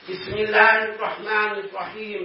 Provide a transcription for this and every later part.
بسم الله الرحمن الرحيم.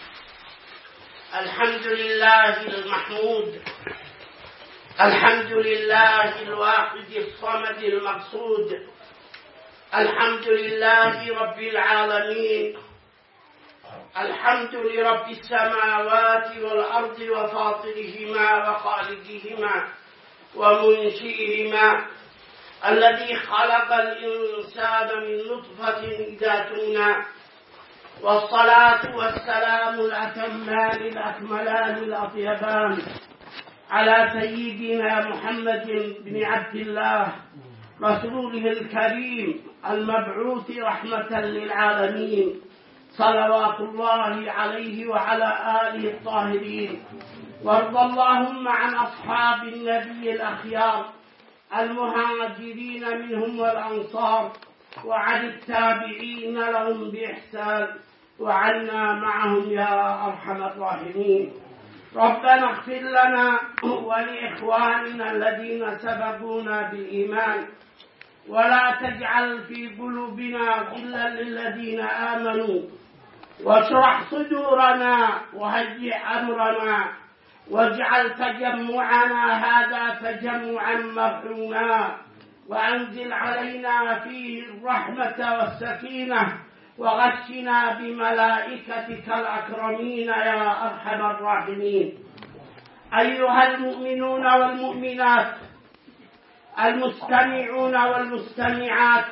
الحمد لله المحمود، الحمد لله الواحد الصمد المقصود، الحمد لله رب العالمين، الحمد لرب السماوات والأرض وفاطرهما وخالقهما ومنشئهما، الذي خلق الإنسان من نطفة إذا تمنى، والصلاة والسلام الأتمان الأكملان الأطيبان على سيدنا محمد بن عبد الله رسوله الكريم المبعوث رحمة للعالمين، صلوات الله عليه وعلى آله الطاهرين. وارض اللهم عن أصحاب النبي الأخيار المهاجرين منهم والأنصار، وعن التابعين لهم بإحسان، وعنا معهم يا أرحم الراحمين. ربنا اغفر لنا ولإخواننا الذين سبقونا بالإيمان، ولا تجعل في قلوبنا غلا للذين آمنوا، واشرح صدورنا وهيئ أمرنا، واجعل تجمعنا هذا تجمعا مرحوما، وأنزل علينا فيه الرحمة والسكينة، وغشنا بملائكتك الأكرمين يا أرحم الراحمين. أيها المؤمنون والمؤمنات، المستمعون والمستمعات،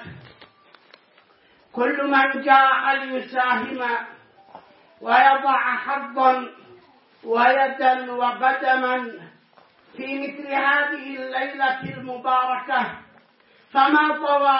كل من جاء ليساهم ويضع حظا ويدا وقدما في مثل هذه الليلة المباركة، فما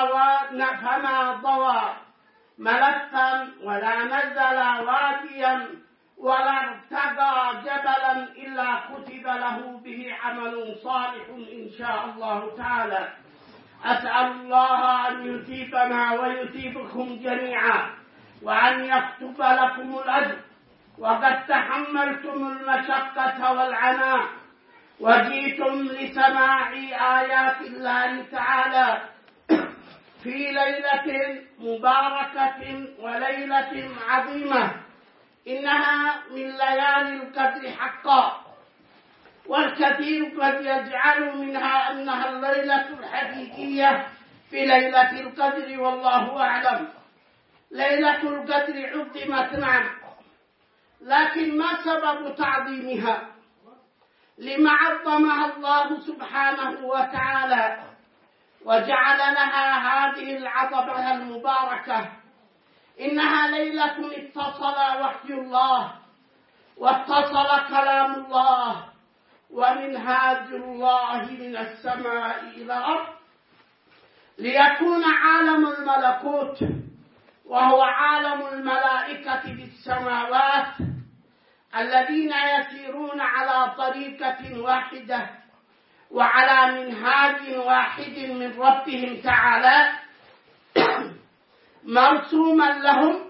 ضوى ملفا ولا نزل واديا ولا ارتقى جبلا إلا كتب له به عمل صالح إن شاء الله تعالى. أسأل الله أن يثيبنا ويثيبكم جميعا، وأن يكتب لكم الأجر، وقد تحملتم المشقة والعناء وجئتم لسماع آيات الله تعالى في ليلة مباركة وليلة عظيمة، إنها من ليالي القدر حقا، والكثير قد يجعل منها أنها الليلة الحقيقية في ليلة القدر، والله أعلم. ليلة القدر عظمت نعم، لكن ما سبب تعظيمها؟ لما عظمها الله سبحانه وتعالى وجعل لها هذه العظمة المباركة؟ إنها ليلة اتصل وحي الله، واتصل كلام الله ومنهاج الله من السماء إلى الأرض، ليكون عالم الملكوت وهو عالم الملائكة بالسماوات الذين يسيرون على طريقة واحدة وعلى منهاج واحد من ربهم تعالى مرسوما لهم،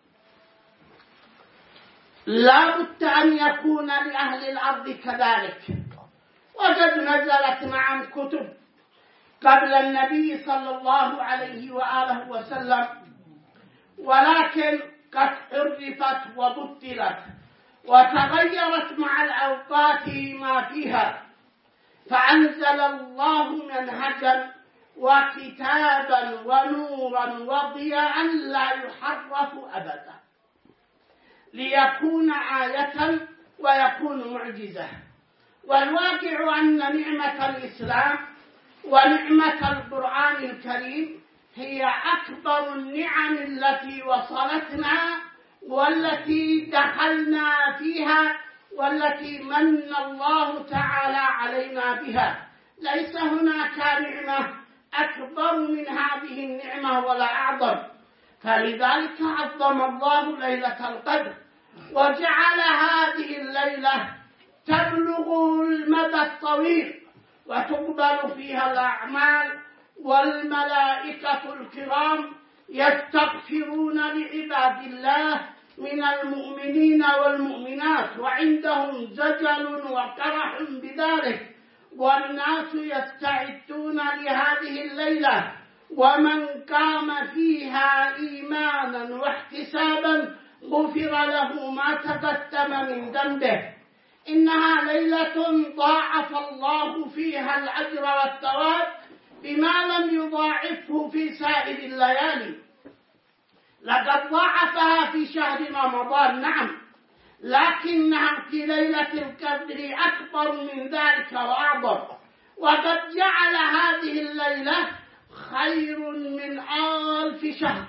لا بد أن يكون لأهل الأرض كذلك. وقد نزلت معهم كتب قبل النبي صلى الله عليه وآله وسلم، ولكن قد حرفت وبدلت وتغيرت مع الأوقات ما فيها، فأنزل الله منهجا وكتابا ونورا وضياء لا يحرف أبدا، ليكون آية ويكون معجزة. والواقع أن نعمة الإسلام ونعمة القرآن الكريم هي أكبر النعم التي وصلتنا والتي دخلنا فيها والتي من الله تعالى علينا بها. ليس هناك نعمة أكبر من هذه النعمة ولا أعظم، فلذلك عظم الله ليلة القدر وجعل هذه الليلة تبلغ المدى الطويل وتقبل فيها الأعمال، والملائكة الكرام يستغفرون لعباد الله من المؤمنين والمؤمنات، وعندهم زجل وفرح بذلك، والناس يستعدون لهذه الليلة ومن قام فيها إيمانا واحتسابا غفر له ما تقدم من ذنبه. إنها ليلة ضاعف الله فيها الأجر والثواب بما لم يضاعفه في سائر الليالي. لقد ضاعفها في شهر رمضان نعم، لكنها في ليلة القدر أكبر من ذلك وأعظم. وقد جعل هذه الليلة خير من 1000 شهر،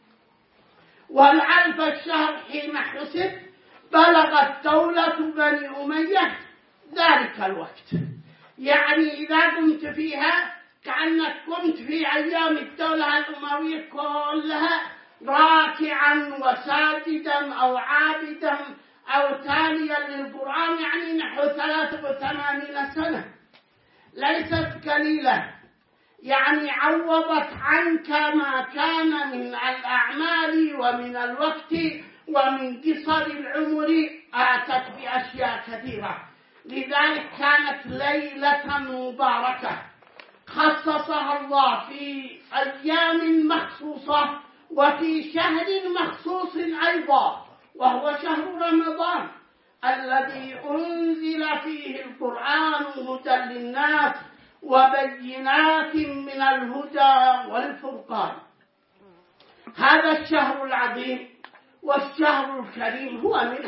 والألف الشهر حين حسب بلغت دولة بني أمية ذلك الوقت. يعني إذا قمت فيها كأنك قمت في أيام الدولة الأموية كلها راكعا وساجدا أو عابدا أو تاليا للقرآن، يعني نحو 83 سنة، ليست قليلة. يعني عوضت عنك ما كان من الأعمال ومن الوقت ومن قصر العمر، آتت بأشياء كثيرة. لذلك كانت ليلة مباركة خصصها الله في أيام مخصوصة وفي شهر مخصوص أيضا، وهو شهر رمضان الذي أنزل فيه القرآن هدى للناس وبينات من الهدى والفرقان. هذا الشهر العظيم والشهر الكريم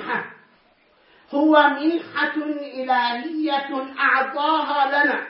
هو منحة إلهية أعطاها لنا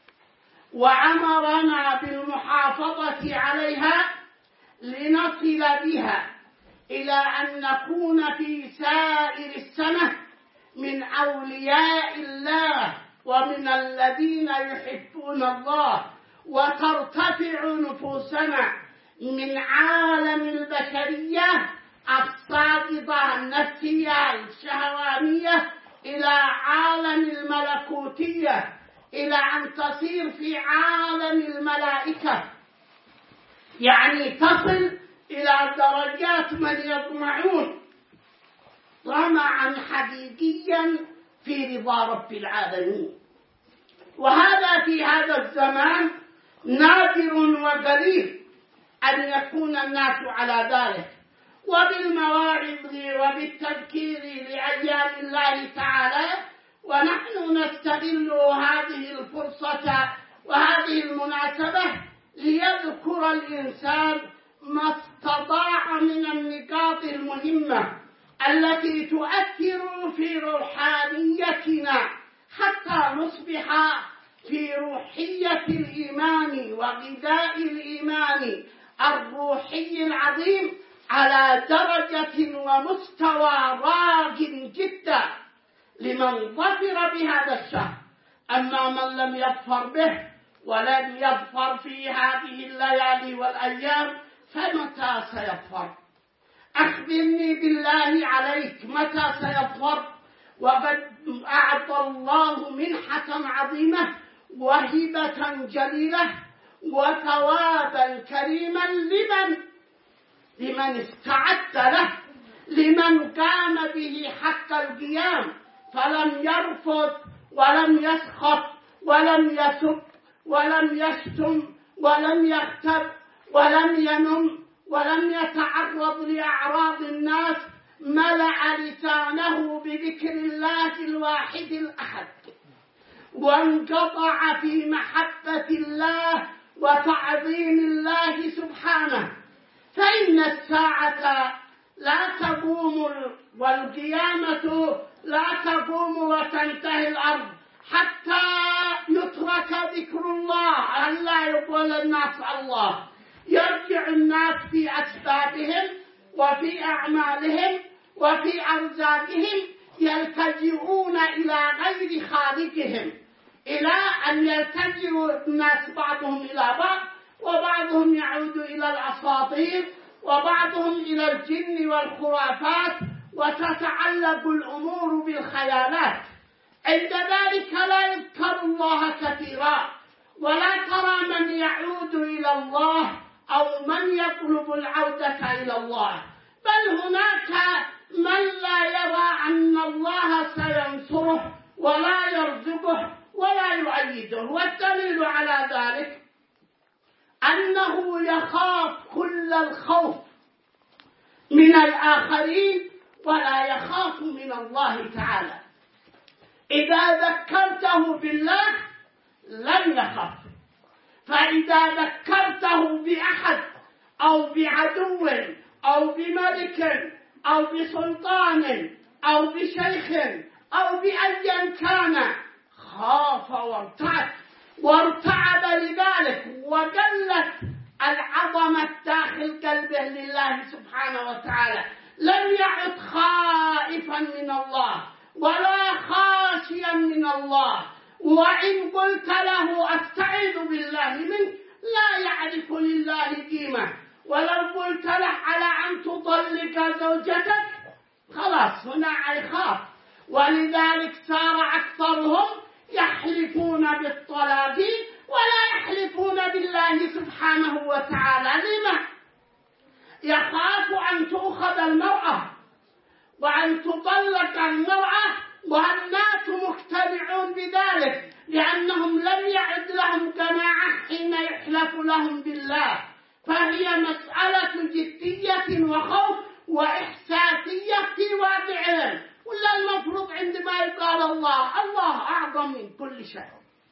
وأمرنا بالمحافظة عليها لنصل بها إلى أن نكون في سائر السنة من أولياء الله ومن الذين يحبون الله، وترتفع نفوسنا من عالم البشرية الساقطة النفسية الشهوانية إلى عالم الملكوتية، إلى أن تصير في عالم الملائكة، يعني تصل إلى درجات من يطمعون طمعا حقيقيا في رضا رب العالمين. وهذا في هذا الزمان نادر وقليل أن يكون الناس على ذلك. وبالمواعظ وبالتذكير لأيام الله تعالى، ونحن نستغل هذه الفرصة وهذه المناسبة ليذكر الإنسان ما استطاع من النقاط المهمة التي تؤثر في روحانيتنا حتى نصبح في روحية الإيمان وغذاء الإيمان الروحي العظيم على درجة ومستوى راق جدا لمن ظفر بهذا الشهر. أما من لم يظفر به ولم يظفر في هذه الليالي والأيام فمتى سيظفر؟ أخبرني بالله عليك متى سيظفر؟ وقد أعطى الله منحة عظيمة وهبة جليلة وثوابا كريما لمن استعد له، لمن قام به حق القيام فلم يرفض ولم يسخط ولم يسب ولم يشتم ولم يغتب ولم ينم ولم يتعرض لأعراض الناس، ملأ لسانه بذكر الله الواحد الأحد، وانقطع في محبة الله وتعظيم الله سبحانه. فإن الساعة لا تقوم والقيامة لا تقوم وتنتهي الأرض حتى يترك ذكر الله، ألا يقول الناس الله. يرجع الناس في أسبابهم وفي أعمالهم وفي أرزاقهم، يلتجئون إلى غير خالقهم، إلى أن يلتجئ الناس بعضهم إلى بعض، وبعضهم يعود إلى الأساطير، وبعضهم إلى الجن والخرافات، وتتعلق الأمور بالخيالات. عند ذلك لا يذكر الله كثيرا، ولا ترى من يعود إلى الله أو من يطلب العودة إلى الله، بل هناك من لا يرى أن الله سينصره ولا يرزقه ولا يؤيده. والدليل على ذلك أنه يخاف كل الخوف من الآخرين ولا يخاف من الله تعالى. إذا ذكرته بالله لن يخاف، فإذا ذكرته بأحد أو بعدو أو بملك أو بسلطان أو بشيخ أو بأيا كان خاف وارتعب لذلك، وجلت العظمة داخل قلبه لله سبحانه وتعالى. لم يعد خائفا من الله ولا خاشيا من الله، وإن قلت له أستعيذ بالله منك لا يعرف لله قيمة. ولو قلت له على أن تطلق زوجتك خلاص هنا يخاف. ولذلك صار أكثرهم يحلفون بالطلاق ولا يحلفون بالله سبحانه وتعالى. لما؟ يخاف أن تؤخذ المرأة وأن تطلق المرأة، والناس مجتمعون بذلك لأنهم لم يعد لهم جماعة حين يحلف لهم بالله. فهي مسألة جدية وخوف وإحساسية في واقعهم. ولا المفروض عندما يقال الله أعظم من كل شيء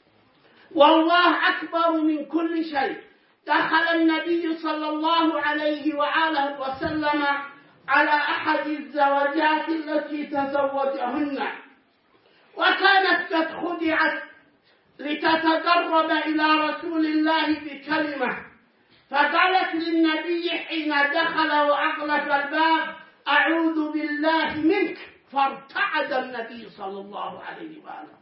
والله أكبر من كل شيء. دخل النبي صلى الله عليه وآله وسلم على أحد الزوجات التي تزوجهن، وكانت قد خدعت لتتقرب إلى رسول الله بكلمة، فقالت للنبي حين دخل وأغلق الباب أعوذ بالله منك، فارتعد النبي صلى الله عليه وآله.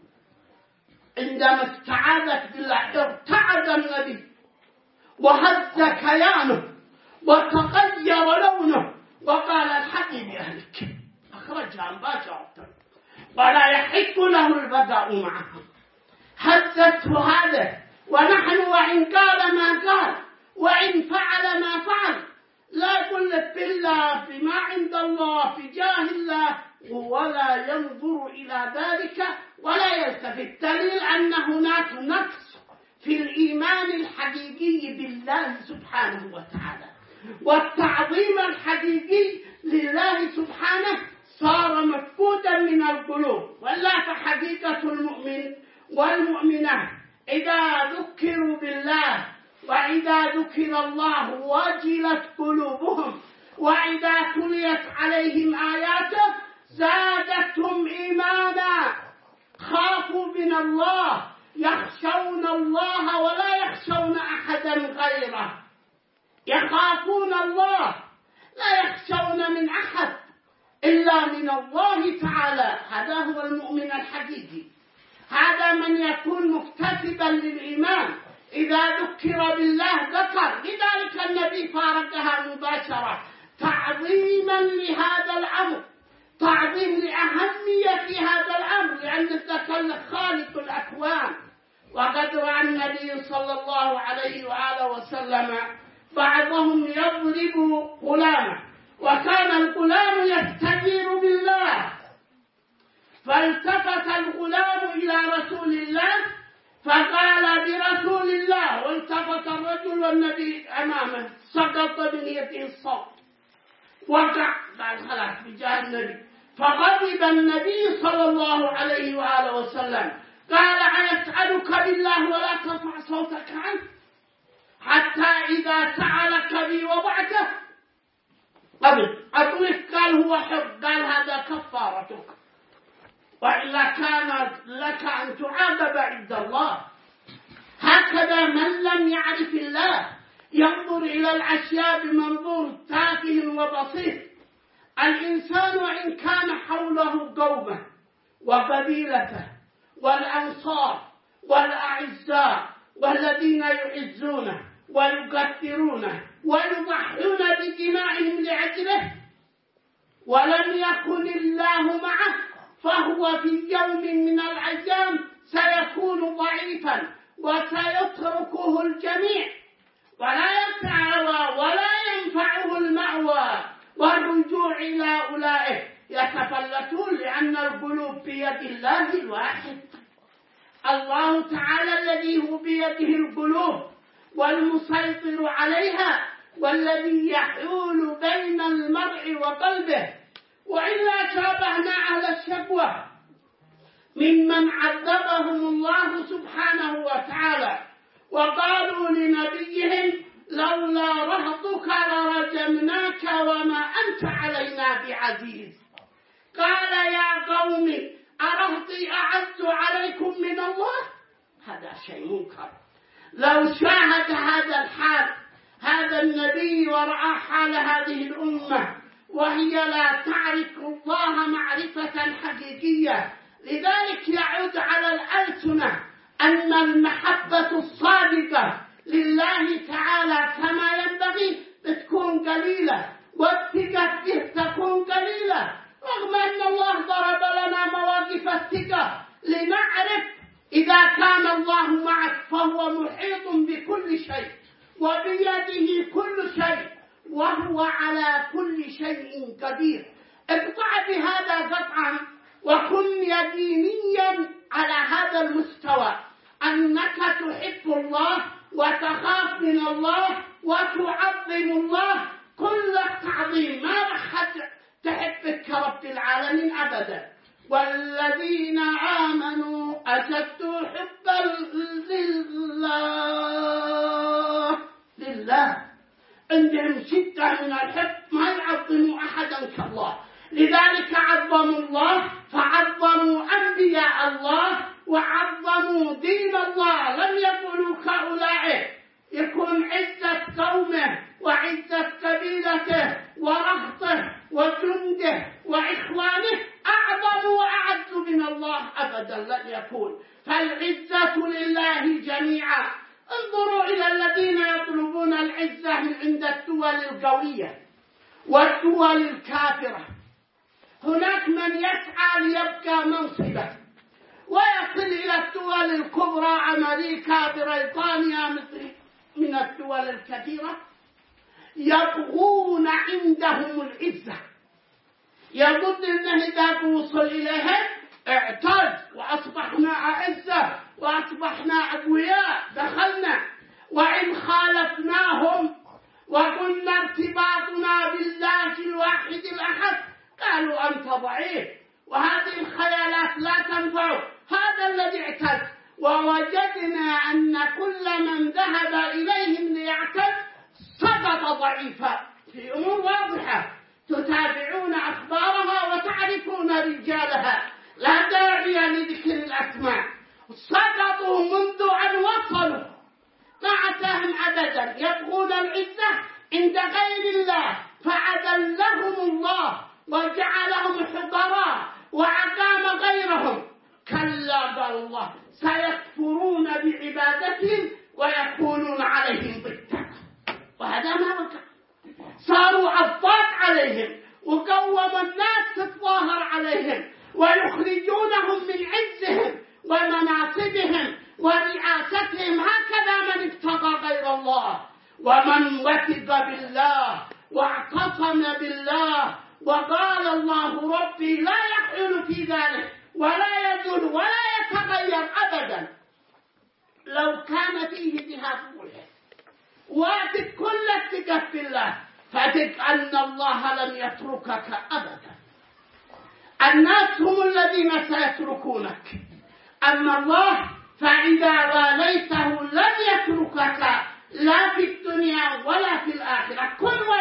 عندما استعاذت بالله ارتعد النبي وهز كيانه وتغير لونه وقال الحقي بأهلك، أخرجها مباشرة ولا يحق له البقاء معها. هزته هذا، ونحن وإن قال ما قال وإن فعل ما فعل لا يقول لك بالله بما عند الله في جاه الله، ولا ينظر إلى ذلك ولا يلتفت. دليل أن هناك نقص في الإيمان الحقيقي بالله سبحانه وتعالى، والتعظيم الحقيقي لله سبحانه صار مفقودا من القلوب. ولا فحقيقة المؤمن والمؤمنة إذا ذكروا بالله وإذا ذكر الله وجلت قلوبهم، وإذا تليت عليهم آياته زادتهم إيمانا، خافوا من الله، يخشون الله ولا يخشون أحدا غيره، يخافون الله لا يخشون من أحد إلا من الله تعالى. هذا هو المؤمن الحقيقي، هذا من يكون مكتسبا للإيمان. إذا ذكر بالله ذكر، لذلك النبي فارقها مباشرة تعظيما لهذا الأمر، تعظيم لأهمية هذا الأمر، لأن الذكر خالق الأكوان. وقد رأى النبي صلى الله عليه وآله وسلم بعضهم يضرب غلامه، وكان الغلام يستجير بالله، فالتفت الغلام إلى رسول الله فقال برسول الله، والتفت الرجل والنبي أمامه، سقط من يده الصوت وقع، قال خلاص بجاه النبي. فغضب النبي صلى الله عليه وآله وسلم قال أسألك بالله ولا ترفع صوتك عنه حتى إذا سألك بي وضعته أبوك، قال هو حب، قال هذا كفارتك، وإلا كان لك أن تعاقب عند الله. هكذا من لم يعرف الله ينظر إلى الأشياء بمنظور تافه وبسيط. الإنسان وإن كان حوله قومه وقبيلته والأنصار والأعزاء والذين يعزونه ويقدرونه ويضحون بدمائهم لأجله، ولم يكن الله معه، فهو في يوم من الأيام سيكون ضعيفا وسيتركه الجميع، ولا يسعى ولا ينفعه المأوى والرجوع إلى أولئك، يتفلتون، لأن القلوب بيد الله الواحد. الله تعالى الذي هو بيده القلوب والمسيطر عليها والذي يحول بين المرء وقلبه. وإلا شابهنا أهل الشقوة ممن عذبهم الله سبحانه وتعالى وقالوا لنبيهم لولا رهطك لرجمناك وما أنت علينا بعزيز. قال يا قوم أرهطي أعز عليكم من الله؟ هذا شيء منكر. لو شاهد هذا الحال هذا النبي ورأى حال هذه الأمة وهي لا تعرف الله معرفة حقيقية، لذلك يعود على الألسنة أن المحبة الصادقة لله تعالى كما ينبغي تكون قليلة، والثقة به تكون قليلة، رغم أن الله ضرب لنا مواقف الثقة لنعرف إذا كان الله معك فهو محيط بكل شيء وبيده كل شيء وهو على كل شيء قدير. اقطع بهذا قطعا وكن يقينيا على هذا المستوى أنك تحب الله وتخاف من الله وتعظم الله كل التعظيم، ما راح تحبك كرب العالمين أبدا. والذين آمنوا أشد حبا لله، عندهم شدة من الحب، ما يعظموا أحدا كالله، لذلك عظموا الله فعظموا أنبياء الله وعظموا دين الله. لم يقولوا كأولئك يكون عزة قومه وعزة قبيلته ورهطه وجنده وإخوانه أعظم وأعز من الله أبدا، لن يكون. فالعزة لله جميعا. انظروا إلى الذين يطلبون العزة من عند الدول القوية والدول الكافرة. هناك من يسعى ليبقى منصبه ويصل إلى الدول الكبرى أمريكا بريطانيا من الدول الكثيرة، يبغون عندهم العزة، يظن أنه إذا وصل إليهم اعتز وأصبحنا أعزة وأصبحنا أقوياء دخلنا، وإن خالفناهم وقلنا ارتباطنا بالله الواحد الأحد قالوا أنت ضعيف، وهذه الخيالات لا تنفع. هذا الذي اعتز، ووجدنا أن كل من ذهب إليهم ليعتز سقط ضعيفا في أمور واضحة تتابعون أخبارها وتعرفون رجالها، لا داعي لذكر الأسماء. سقطوا منذ أن وصلوا، ما أتاهم أبدا، يبغون العزة عند غير الله فأذلهم الله وجعلهم حقراء وأقام غيرهم. كلا قال الله سيكفرون بعبادتهم ويكونون عليهم ضدا. وهذا ما وقع، صاروا عضات عليهم وقوم الناس تتظاهر عليهم ويخرجونهم من عزهم ومناصبهم ورئاستهم. هكذا من ابتغى غير الله ومن وثق بالله واعتصم بالله وقال الله ربي لا يحل في ذلك ولا يزول ولا يتغير أبدا. لو كان فيه جهاد ملحد واتك كل الثقة بالله فتك أن الله لن يتركك أبدا. الناس هم الذين سيتركونك، أما الله فإذا واليته لن يتركك لا في الدنيا ولا في الآخرة.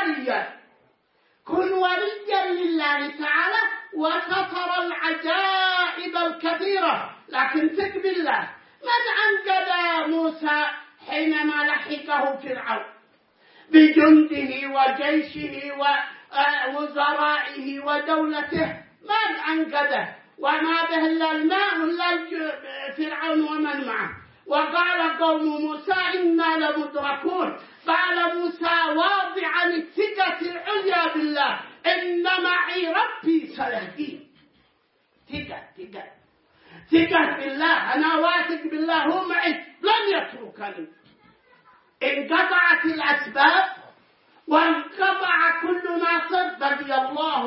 كن وليا لله تعالى وسترى العجائب الكثيرة. لكن ثق بالله. من أنقذ موسى حينما لحقه فرعون بجنده وجيشه ووزرائه ودولته؟ من أنقذه وما به إلا الماء إلا فرعون ومن معه. وقال قوم موسى إنا لمدركون. قال موسى واضعا الثقة العليا بالله إن معي ربي سيهدين. ثقة بالله، أنا واثق بالله هو معي لن يتركني. انقطعت الأسباب وانقطع كل ناصر بقي الله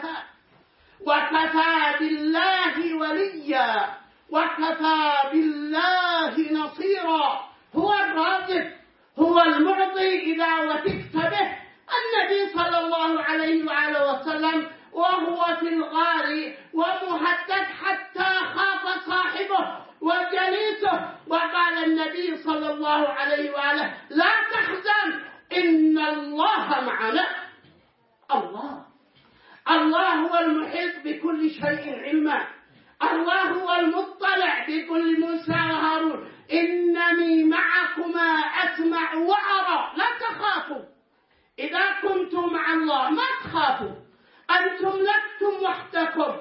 وكفى بالله وليا وكفى بالله نصيرا. هو الرازق، هو المعطي إذا وثقت به. النبي صلى الله عليه وآله وسلم وهو في الغار ومهدد حتى خاف صاحبه وجليسه، وقال النبي صلى الله عليه وآله: لا تحزن إن الله معنا. الله هو المحيط بكل شيء علما، الله هو المطلع بكل موسى وهارون. إنني معكما أسمع وأرى، لا تخافوا. إذا كنتم مع الله ما تخافوا، أنتم لستم وحدكم،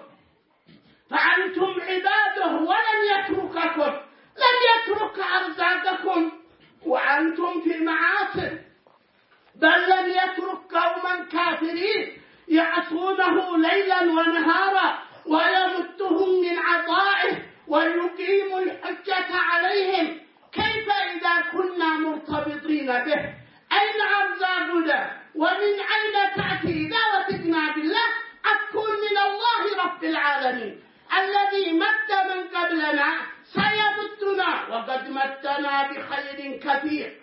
فأنتم عباده ولن يترككم، لن يترك أرزاقكم وأنتم في معاصي، بل لن يترك قوما كافرين يعصونه ليلا ونهارا ويمدهم من عطائه ويقيم الحجة عليهم. كيف إذا كنا مرتبطين به؟ أين أرزاقنا؟ ومن أين تأتي؟ إذا وثقنا بالله أتكون من الله رب العالمين الذي مد من قبلنا سيمدنا، وقد مدنا بخير كثير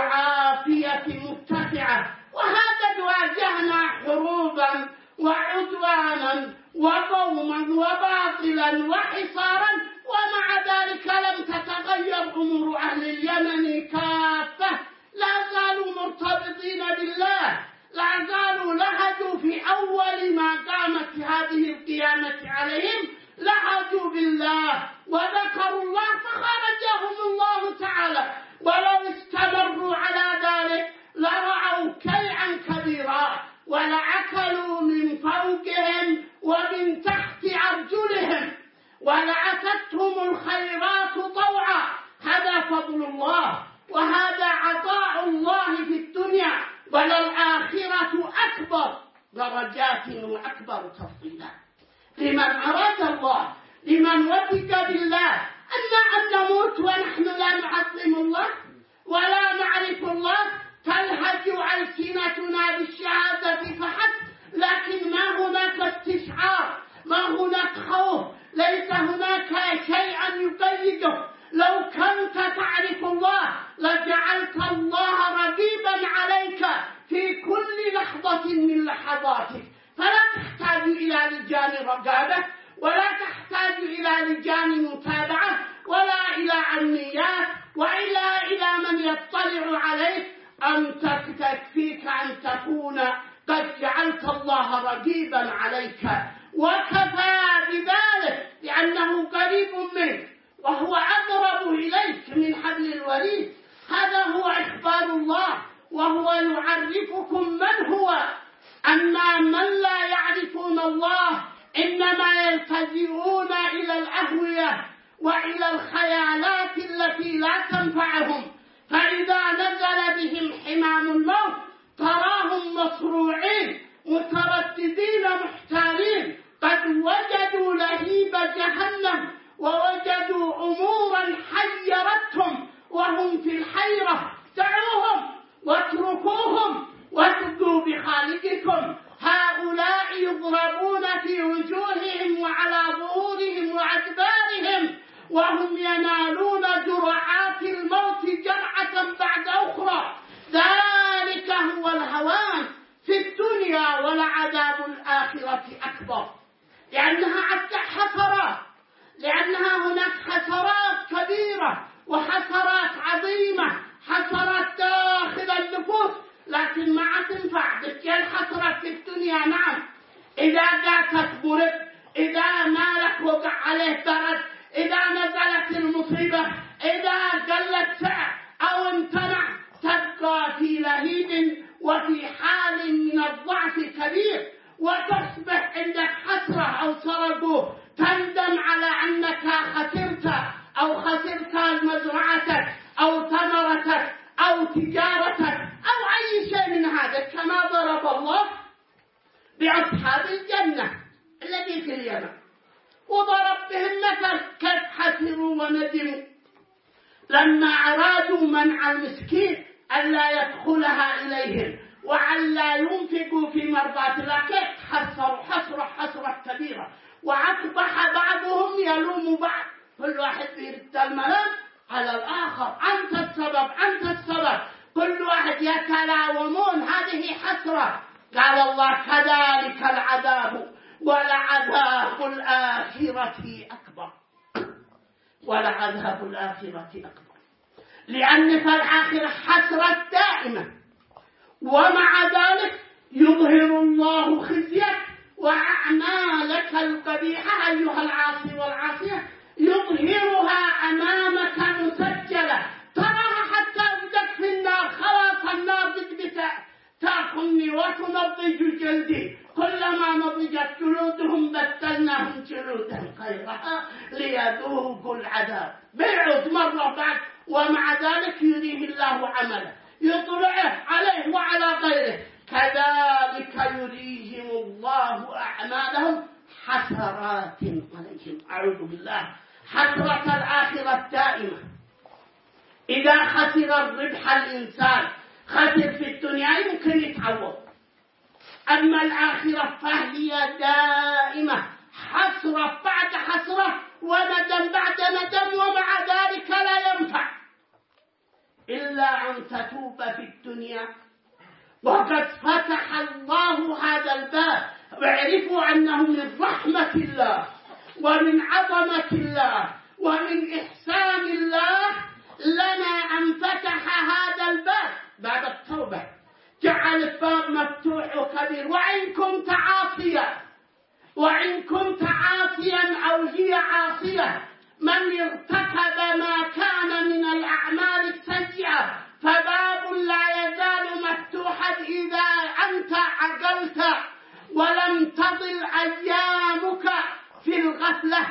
وعافية مرتفعة. وهذا واجهنا حروبا وعدوانا وقوما وباطلا وحصارا، ومع ذلك لم تتغير أمور أهل اليمن كافة، لا زالوا مرتبطين بالله، لا زالوا لهجوا في أول ما قامت هذه القيامة عليهم، لهجوا بالله وذكروا الله فخرجهم الله تعالى. ولو استمروا على ذلك لرعوا كيعا كبيرا ولأكلوا من فوقهم ومن تحت أرجلهم ولأتتهم الخيرات طوعا. هذا فضل الله وهذا عطاء الله في الدنيا، وللآخرة أكبر درجات وأكبر تفضيلا لمن أراد الله، لمن وثق بالله. أما أن نموت ونحن لا نعظم الله ولا نعرف الله، تلهج ألسنتنا بالشهادة فحسب، لكن ما هناك استشعار، ما هناك خوف، ليس هناك شيئا يقيده. لو كنت تعرف الله لجعلت الله رقيبا عليك في كل لحظة من لحظاتك، فلا تحتاج إلى لجان رقابة، ولا تحتاج إلى لجان متابعة، ولا إلى أمنيات، وإلا إلى من يطلع عليك. أن تكفيك أن تكون قد جعلت الله رقيبا عليك، وكفى بذلك لأنه قريب منك وهو أقرب إليك من حبل الوريد. هذا هو إخبار الله، وهو يعرفكم من هو. أما من لا يعرفون الله إنما يلتجئون إلى الأهوية وإلى الخيالات التي لا تنفعهم، فإذا نزل بهم حمام الموت تراهم مصروعين مترددين محتارين، قد وجدوا لهيب جهنم ووجدوا أمورا حيرتهم وهم في الحيرة. دعوهم واتركوهم واتقوا بخالقكم. هؤلاء يضربون في وجوههم وعلى ظهورهم وأدبارهم وهم ينالون جرعات الموت جرعة بعد أخرى. ذلك هو الهوان في الدنيا، ولعذاب الآخرة أكبر، لأنها حسرات، لأنها هناك حسرات كبيرة وحسرات عظيمة، حسرات داخل النفوس، لكن ما تنفع. تلك الحسرات في الدنيا نعم، إذا جاءت برد، إذا مالك وقع عليه برد، إذا نزلت المصيبة، إذا قلت سعر أو امتنع، تبقى في لهيب وفي حال من الضعف كبير، وتصبح عندك حسرة أو سرقوا، تندم على أنك خسرت أو خسرت مزرعتك أو ثمرتك أو تجارتك أو أي شيء من هذا، كما ضرب الله بأصحاب الجنة الذي في اليمن، وضرب بهم مثل كيف حسروا وندموا لما أرادوا منع المسكين ألا يدخلها إليهم وألا ينفقوا في مرضاة الله، كيف حسروا حسرة كبيرة، وأصبح بعضهم يلوم بعض، كل واحد يرد الملام على الآخر، أنت السبب، كل فكذلك العذاب ولعذاب الآخرة أكبر. ولعذاب الآخرة أكبر، لأن في الآخرة حسرة دائمة، ومع ذلك يظهر الله خزيك وأعمالك القبيحة أيها العاصي والعاصية، يظهرها أمامك مسجلة، تراها حتى بدك في النار، خلاص النار بدك تأكلني وتنضج جلدي، كلما نضجت جلودهم بدلناهم جلودا غيرها ليذوقوا العذاب، بيعود مرة بعد، ومع ذلك يريه الله عمله، يطلعه عليه وعلى غيره، كذلك يريهم الله أعمالهم حسرات عليهم. أعوذ بالله. حسرة الآخرة الدائمة. إذا خسر الربح الإنسان، خسر في الدنيا يمكن يتعوض، أما الآخرة فهي دائمة، حسرة بعد حسرة وندم بعد ندم، ومع ذلك لا ينفع إلا أن تتوب في الدنيا. وقد فتح الله هذا الباب، واعرفوا أنه من رحمة الله ومن عظمة الله ومن إحسان الله لنا أن فتح هذا الباب بعد التوبة، جعل الباب مفتوح وكبير. وإن كنت عاصيا أو هي عاصية، من ارتكب ما كان من الأعمال السيئة فباب لا يزال مفتوحا إذا أنت عقلت ولم تضل أيامك في الغفلة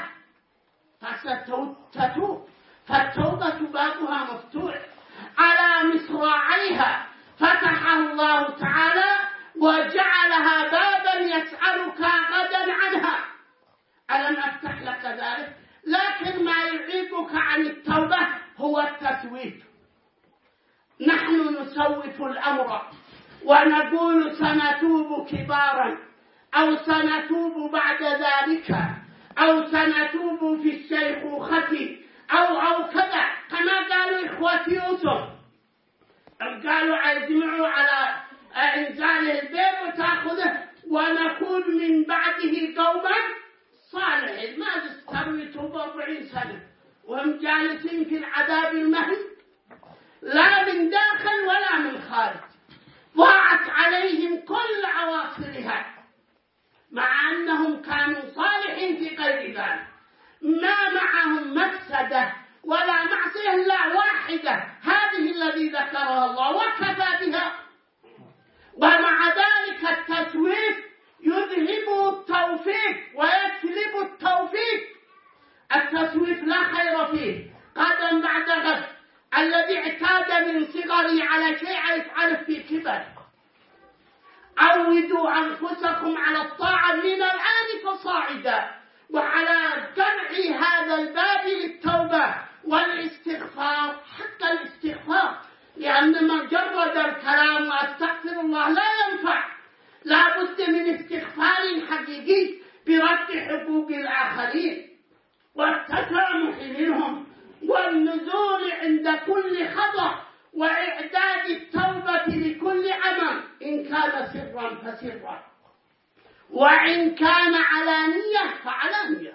فستتوب. فالتوبة بابها مفتوح على مصراعيها، فتح الله تعالى وجعلها بابا يسألك غدا عنها. ألم أفتح لك ذلك؟ لكن ما يعيبك عن التوبة هو التسويف. نحن نسوف الأمر ونقول سنتوب كبارا، أو سنتوب بعد ذلك، أو سنتوب في الشيخوخة، أو كذا، كما قالوا إخوة يوسف، قالوا يجمعوا على إنزال البيت وتأخذه ونكون من بعده قوما صالحين. ما تستوي توبة 40 سنة وهم جالسين في العذاب المهين، لا من داخل ولا من خارج، ضاعت عليهم كل عواصرها، مع أنهم كانوا صالحين في غير ذلك، ما معهم مفسدة ولا معصية إلا واحدة، هذه الذي ذكرها الله وكفى بها. ومع ذلك التسويف يذهب التوفيق ويسلب التوفيق. التسويف لا خير فيه، قدم بعد غد. الذي اعتاد من صغره على شيء يفعله في كبر. عودوا أنفسكم على الطاعة من الآن فصاعدا، وعلى جمع هذا الباب للتوبة والاستغفار، حتى الاستغفار، لأن مجرد الكلام وأستغفر الله لا ينفع، لا بد من استغفار حقيقي برد حقوق الآخرين والتسامح منهم والنزول عند كل خطأ وإعداد التوبة لكل عمل، إن كان سرا فسرا، وإن كان علانية فعلانية.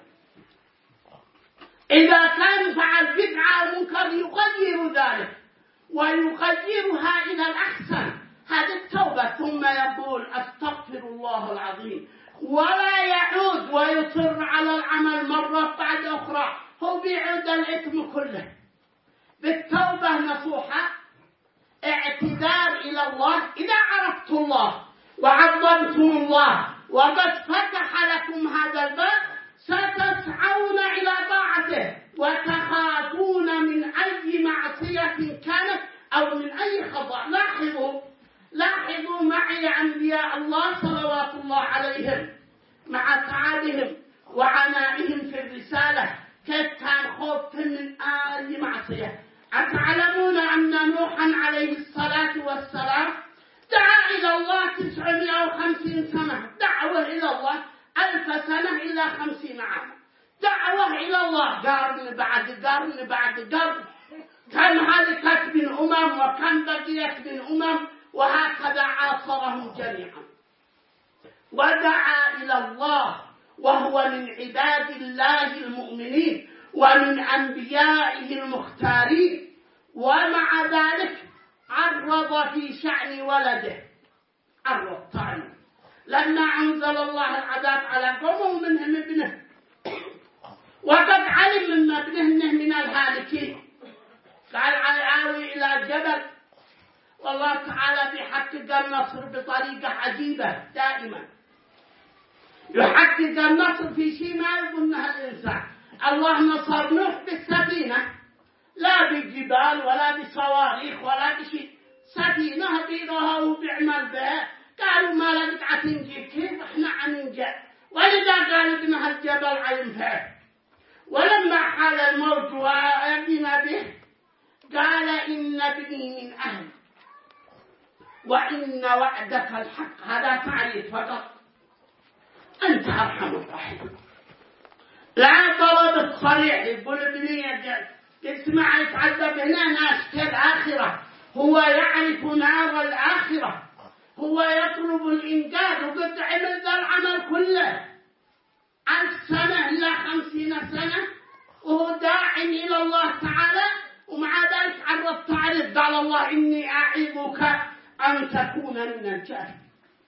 إذا كان فعل بدعة منكر يغير ذلك ويغيرها إلى الأحسن، هذه التوبة. ثم يقول أستغفر الله العظيم، ولا يعود ويصر على العمل مرة بعد أخرى، هو بيعود الإثم كله. بالتوبة نصوحة، اعتذار إلى الله. إذا عرفت الله وعظمتم الله وقد فتح لكم هذا الباب، ستسعون إلى طاعته وتخافون من أي معصية كانت أو من أي خطأ. لاحظوا معي أنبياء الله صلوات الله عليهم مع تعبهم وعنائهم في الرسالة كيف كان خوف من أي معصية. أتعلمون أن نوحا عليه الصلاة والسلام دعا إلى الله 950 سنة، دعوة إلى الله 1000 سنة إلا 50 عاما، دعوة إلى الله قرن بعد قرن بعد قرن، كان هلكت من وكان بقيت من وهكذا عاصرهم جميعا. ودعا إلى الله، وهو من عباد الله المؤمنين ومن أنبيائه المختارين، ومع ذلك عرض في شأن ولده، عرض طعن لما أنزل الله العذاب على قوم منهم ابنه، وقد علم من ابنه من الهالكين، قال آوي إلى جبل، والله تعالى بيحقق النصر بطريقة عجيبة دائما، يحقق النصر في شيء ما يظنها الإنسان. الله نصر نوح بالسفينة، لا بالجبال ولا بصواريخ ولا بشيء، سفينة بينها وبيعمل بها، قالوا ما لقد عتنجي كيف احنا عننجا، ولذا قال ابنها الجبل عينفه، ولما حال الموت وأبنى به قال إن ابني من أهل وإن وعدك الحق، هذا تعريف فقط، أنت أرحم الراحمين. لا طلب الصريح يقول ابني تسمع يتعذب هنا ناس كالآخرة، هو يعرف نار الآخرة، هو يطلب الإنجاز، وقد عمل ذا العمل كله 1000 سنة إلى 50 سنة، وهو داع إلى الله تعالى، ومع ذلك عرف تعرف قال الله إني أعظك أن تكون من الجاهلين.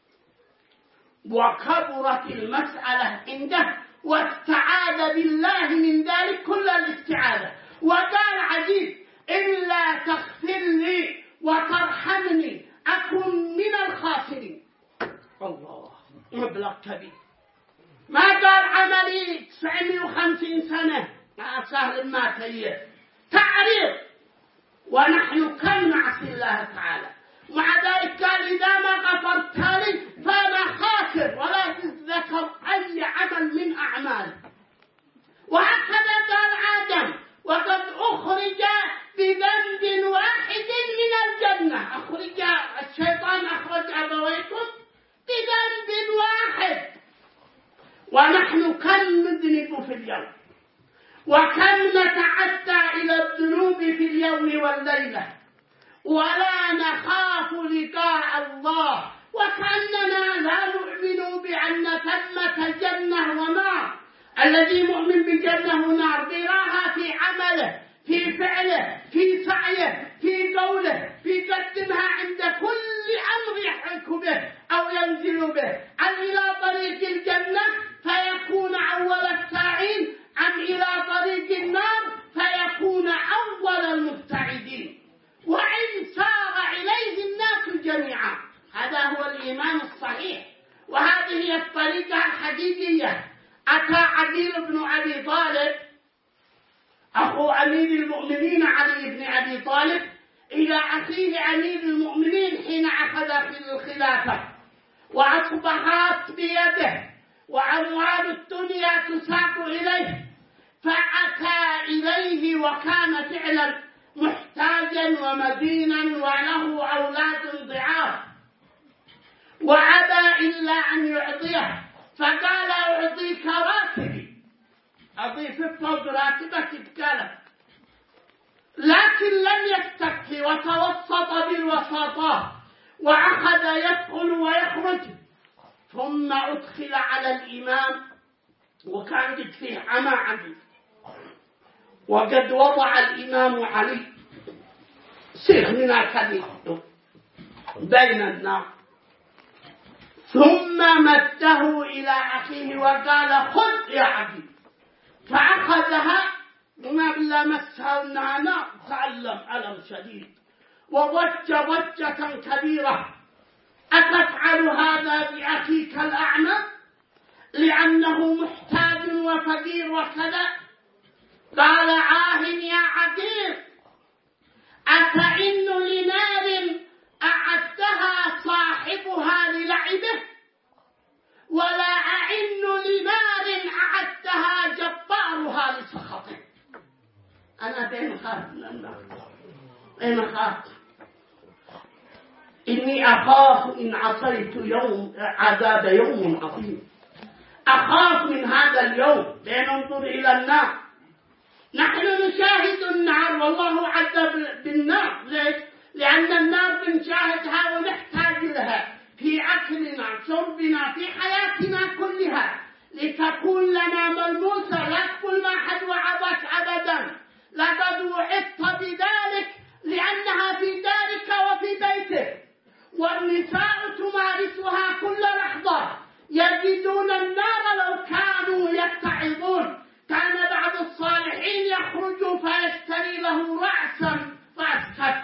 وكبرت المسألة عنده، واستعاذ بالله من ذلك كل الاستعاذة، وقال عجيب إلا تغفر لي وترحمني أكن من الخاسرين. الله، مبلغ كبير، ما قال عملي 950 سنة سهل ما تيه، تعريض، ونحن كم نعصي الله تعالى، مع ذلك قال إذا ما غفرت لي فأنا خاسر ولا تتذكر أي عمل من أعمالي. وهكذا قال آدم وقد أخرج بذنب واحد من الجنة، الشيطان أخرج أبويكم بذنب واحد، ونحن كم نذنب في اليوم، وكم نتعدى إلى الذنوب في اليوم والليلة، ولا نخاف لقاء الله، وكأننا لا نؤمن بأن ثمة جنة ونار. الذي مؤمن بجنة ونار بيراها في عمله، في فعله، في سعيه، في قوله، في قدمها عند كل أمر يحرك به أو ينزل به، أم إلى طريق الجنة فيكون أول الساعين، أم إلى طريق النار فيكون أول المبتعدين، وإن سار إليه الناس جميعا. هذا هو الإيمان الصحيح، وهذه هي الطريقة الحقيقية. أتى علي بن أبي طالب أخو أمير المؤمنين علي بن أبي طالب إلى أخيه أمير المؤمنين حين أخذ في الخلافة، وأصبحت بيده وأموال الدنيا تساق إليه، فأتى إليه وكان فعلا محتاجا ومدينا وله أولاد ضعاف، وأبى إلا أن يعطيه، فقال أعطيك راتبي، أضيف فوق راتبك بكلف، لكن لم يستكفي وتوسط بالوساطات، وأخذ يدخل ويخرج، ثم أدخل على الإمام، وكان قد فيه عمى علي، وقد وضع الإمام علي سخننا كبير بين النار، ثم مده إلى أخيه وقال خذ يا عبي، فأخذها بما مسها النار، تعلم ألم شديد وضج ضجة كبيرة. أتفعل هذا بأخيك الأعمى لأنه محتاج وفقير وكذا؟ قال يا عقيل، أتئن لنار أعدها صاحبها للعبه، ولا أئن لنار أعدها جبارها لسخطه. أنا بين خاف من النار، بين خاف، إني أخاف إن عصيت يوم عذاب يوم عظيم، أخاف من هذا اليوم لننظر إلى النار. نحن نشاهد النار والله عذب بالنار، ليش؟ لأن النار بنشاهدها ونحتاج لها في أكلنا شربنا في حياتنا كلها لتكون لنا ملموسة. لا تقول ما حد وعظك أبدا، لقد وعدت بذلك لأنها في دارك وفي بيتك. والنساء تمارسها كل لحظة، يجدون النار لو كانوا يتعظون. كان بعض الصالحين يخرج فيشتري له رأسا فأسكت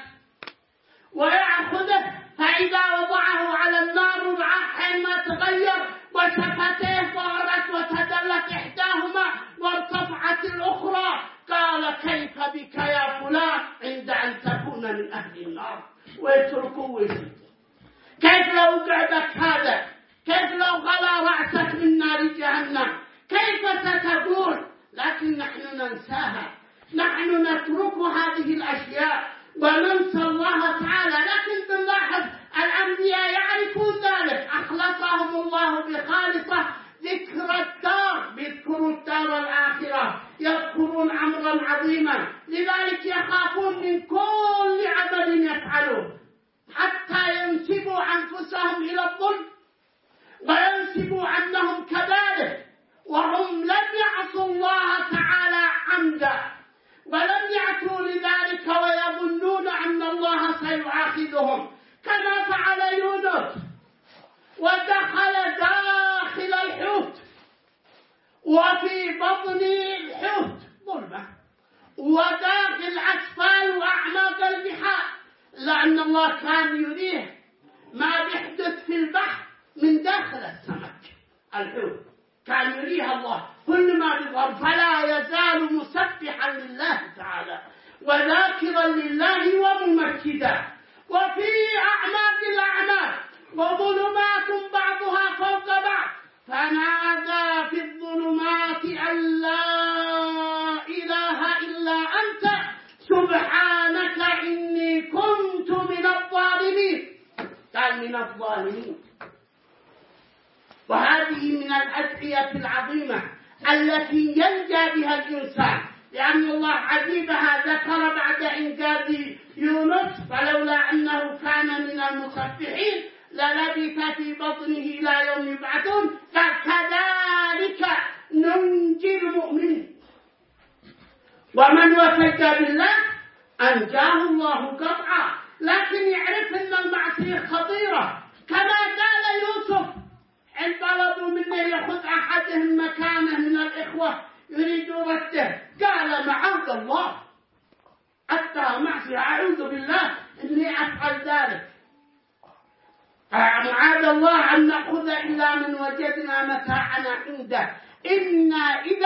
ويأخذه، فإذا وضعه على النار حينما تغير وشفتيه ظهرت وتدلت إحداهما وارتفعت الأخرى قال كيف بك يا فلان عند أن تكون من أهل النار، ويتركوا ويسيب. كيف لو قعدك هذا؟ كيف لو غلا رأسك من نار جهنم؟ كيف ستقول؟ لكن نحن ننساها، نحن نترك هذه الأشياء وننسى الله تعالى. لكن بنلاحظ الأنبياء يعرفون ذلك، أخلصهم الله بخالصة ذكر الدار، بيذكروا الدار الآخرة، يذكرون أمرا عظيما، لذلك يخافون من كل عمل يفعلوه حتى ينسبوا أنفسهم إلى الظلم وينسبوا أنهم كذلك، وهم لم يعصوا الله تعالى عمدا ولم يأتوا لذلك ويظنون أن الله سيؤاخذهم، كما فعل يونس ودخل داخل الحوت وفي بطن الحوت ظلمة وداخل أسفل وأعماق البحار، لأن الله كان يريه ما بيحدث في البحر من داخل السمك. الحوت كان يريها الله كل ما بيظهر، فلا يزال مسبحا لله تعالى وذاكرا لله وممجدا. وفي أعماق الأعماق وظلمات بعضها فوق بعض، فنادى في الظلمات أن لا إله إلا أنت سبحانك إني كنت من الظالمين. قال من الظالمين. وهذه من الأدعية العظيمة التي ينجى بها الإنسان، لأن الله عجيبها ذكر بعد إنجاز يونس فلولا أنه كان من المسبحين للبث في بطنه إلى يوم يبعثون، كذلك ننجي المؤمنين. ومن وفد بالله أنجاه الله قطعا، لكن يعرف أن المعصية خطيرة، كما قال يوسف إن طلبوا منه يأخذ أحدهم مكانه من الإخوة يريد رده، قال معاذ الله، حتى معصية أعوذ بالله إني أفعل ذلك، معاذ الله أن نأخذ إلا من وجدنا متاعنا عنده إنا إذا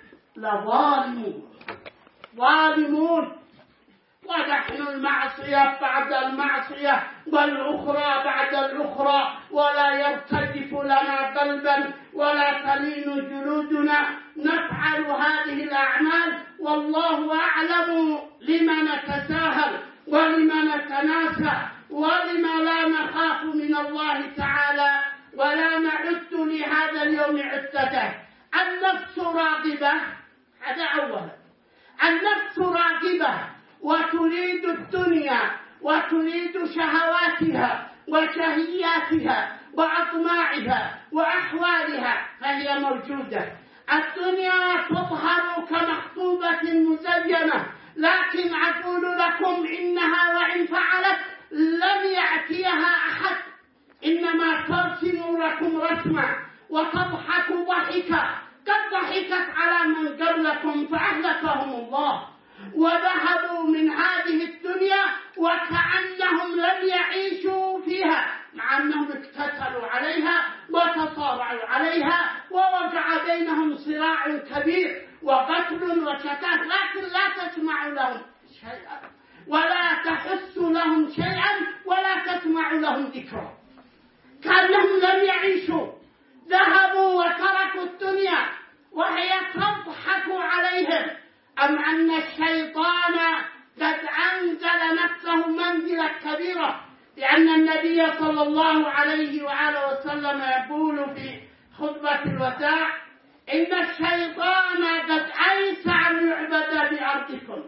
ظالمون. ونحن المعصية بعد المعصية والأخرى بعد الأخرى، ولا يرتجف لنا قلبا ولا تلين جلودنا، نفعل هذه الأعمال والله أعلم لما نتساهل ولما نتناسى ولما لا نخاف من الله تعالى ولا نعد لهذا اليوم عدته. النفس راغبة، هذا أولا، النفس راغبة وتريد الدنيا وتريد شهواتها وشهياتها وأطماعها وأحوالها، فهي موجودة. الدنيا تظهر كمخطوبة مزينة، لكن أقول لكم إنها وإن فعلت لم يأتيها أحد، إنما ترسم لكم رسما وتضحك ضحكا قد ضحكت على من قبلكم فأهلكهم الله، وذهبوا من هذه الدنيا وكأنهم لم يعيشوا فيها، مع أنهم اقتتلوا عليها وتصارعوا عليها ووقع بينهم صراع كبير وقتل وشتات، لكن لا تسمع لهم شيئا ولا تحس لهم شيئا ولا تسمع لهم ذكرا، كأنهم لم يعيشوا. ذهبوا وتركوا الدنيا وهي تضحك عليهم. أم أن الشيطان قد أنزل نفسه منزلة كبيرة، لأن النبي صلى الله عليه وآله وسلم يقول في خطبة الوداع إن الشيطان قد أيس أن يعبد بأرضكم،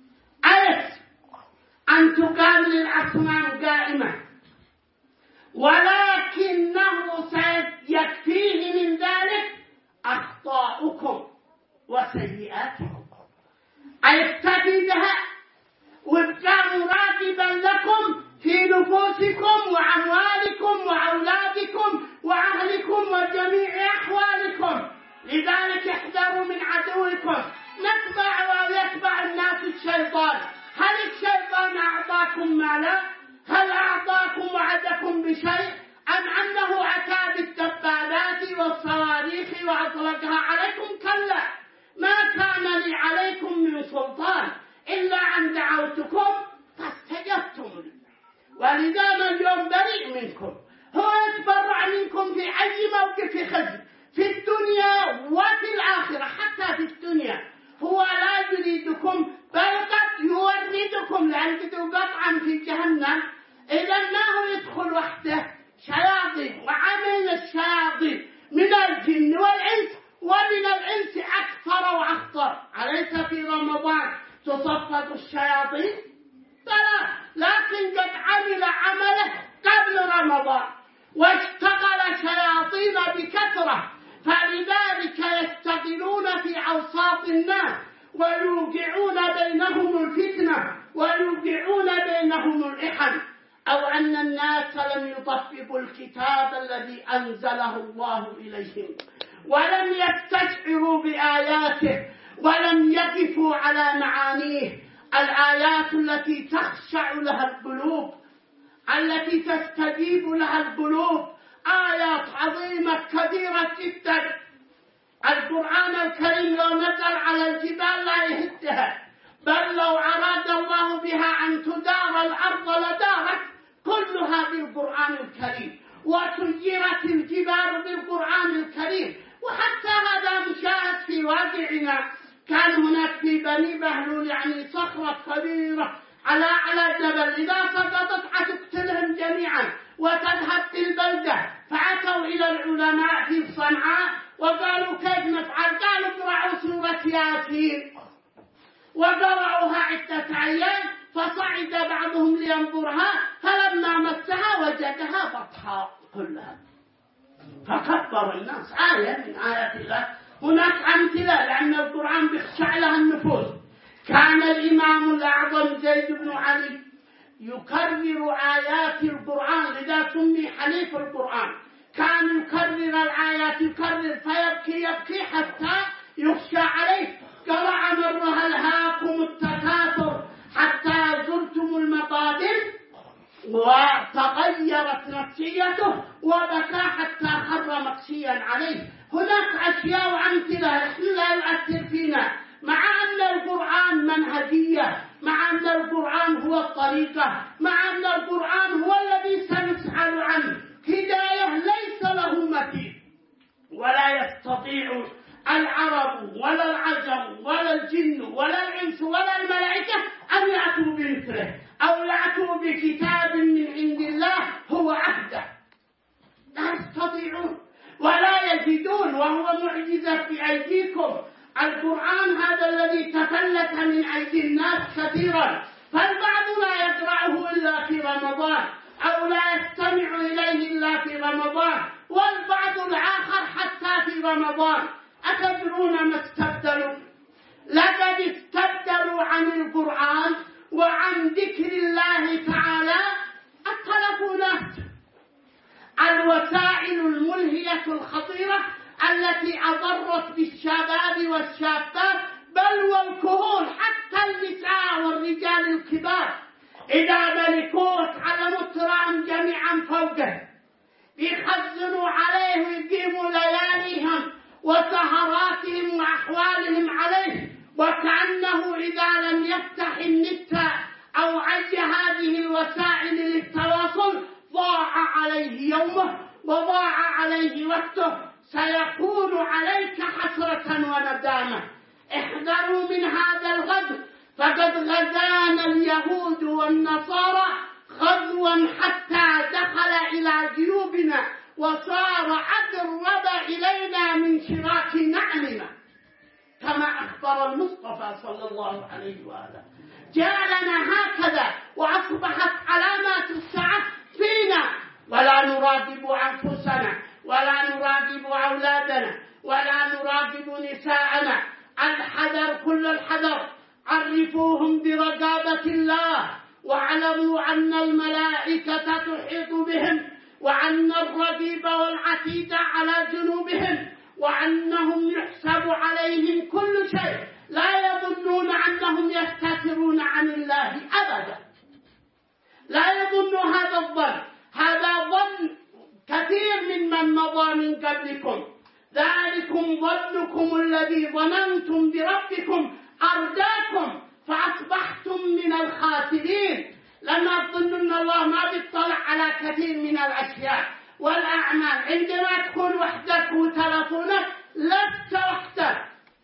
أيس أن تقام للأصنام قائمة، ولا مالا هل أعطاكم وعدكم بشيء أم أنه أتى بالدبابات والصواريخ وأطلقها عليكم؟ كلا، ما كان لي عليكم من سلطان إلا أن دعوتكم فاستجبتم لي. ولذا من اليوم بريء منكم، هو يتبرع منكم في أي موقف خزي في الدنيا وفي الآخرة. حتى في الدنيا هو لا يريدكم بل قد يوردكم، لأنه قطعا في جهنم إذا ما هو يدخل وحده شياطين، وعمل الشياطين من الجن والإنس، ومن الإنس أكثر وأخطر. أليس في رمضان تصفد الشياطين؟ لا، لكن قد عمل عمله قبل رمضان واشتغل شياطين بكثرة، فلذلك يشتغلون في أوساط الناس ويوقعون بينهم الفتنة ويوقعون بينهم الإحن. أو أن الناس لم يطبقوا الكتاب الذي أنزله الله إليهم ولم يستشعروا بآياته ولم يقفوا على معانيه، الآيات التي تخشع لها القلوب، التي تستجيب لها القلوب، آيات عظيمة كبيرة جدا. القرآن الكريم لو نزل على الجبال لا يهدها، بل لو أراد الله بها أن تدار الأرض لدارت كلها بالقرآن الكريم، وسيرت الجبال بالقرآن الكريم. وحتى هذا مشاهد في واقعنا. كان هناك في بني بهلول يعني صخرة كبيرة على جبل، إذا سقطت حتقتلهم جميعا وتذهب في البلدة. فأتوا إلى العلماء في صنعاء وقالوا كيف نفعل؟ قالوا اقرأوا سورة ياسين، وقرأوها عدة أيام، فصعد بعضهم لينظرها فلما مسها وجدها بطحاء كلها، فكبر الناس. آية من آيات الله. هناك أمثلة لأن القرآن بيخشع لها النفوس. كان الإمام الأعظم زيد بن علي يكرر آيات القرآن، لذا سمي حليف القرآن. كان يكرر الآيات، يكرر فيبكي حتى يخشى عليه. قرأ مرها ألهاكم التكاثر حتى زرتم المقابر، وتغيرت نفسيته وبكى حتى خر مغشيا عليه. هناك أشياء وأمثلة لا يؤثر فينا، مع أن القرآن منهجية، مع أن القرآن هو الطريقة، مع أن القرآن هو الذي سنسأل عنه هداية ليس له مثيل. ولا يستطيع العرب ولا العجم ولا الجن ولا الإنس ولا الملائكة أن يأتوا بمثله أو يأتوا بكتاب من عند الله هو عبده، لا يستطيعون ولا يجدون، وهو معجزة في أيديكم. القرآن هذا الذي تفلت من أيدي الناس كثيرا، فالبعض لا يقرأه إلا في رمضان أو لا يستمع إليه إلا في رمضان، والبعض الآخر حتى في رمضان. أتدرون ما استبدلوا؟ لقد استبدلوا عن القرآن وعن ذكر الله تعالى التلفونات، الوسائل الملهية الخطيرة التي أضرت بالشباب والشابات بل والكهول، حتى النساء والرجال الكبار إذا ملكوه تعلموا تراهم جميعا فوقه، يخزنوا عليه ويقيموا لياليهم وسهراتهم وأحوالهم عليه، وكأنه إذا لم يفتح النت أو أي هذه الوسائل للتواصل ضاع عليه يومه وضاع عليه وقته، سيكون عليك حسرة وندامة. احذروا من هذا الغدر، فقد غزانا اليهود والنصارى غزوا حتى دخل إلى جيوبنا وصار أقرب إلينا من شراك نعلنا، كما أخبر المصطفى صلى الله عليه وآله. جعلنا هكذا وأصبحت علامات الساعة فينا، ولا نراقب أنفسنا ولا نراقب أولادنا ولا نراقب نساءنا. الحذر كل الحذر، عرفوهم برقابة الله، واعلموا أن الملائكة تحيط بهم، وأن الرقيب والعتيد على جنوبهم، وأنهم يحسب عليهم كل شيء، لا يظنون أنهم يستترون عن الله أبدا، لا يظن هذا الظن، هذا ظن كثير ممن مضى من قبلكم. ذلكم ظنكم الذي ظننتم بربكم أرداكم فأصبحتم من الخاسرين. لما تظنون الله ما بيطلع على كثير من الأشياء والأعمال. عندما تكون وحدك وتلفونك لست وحدك،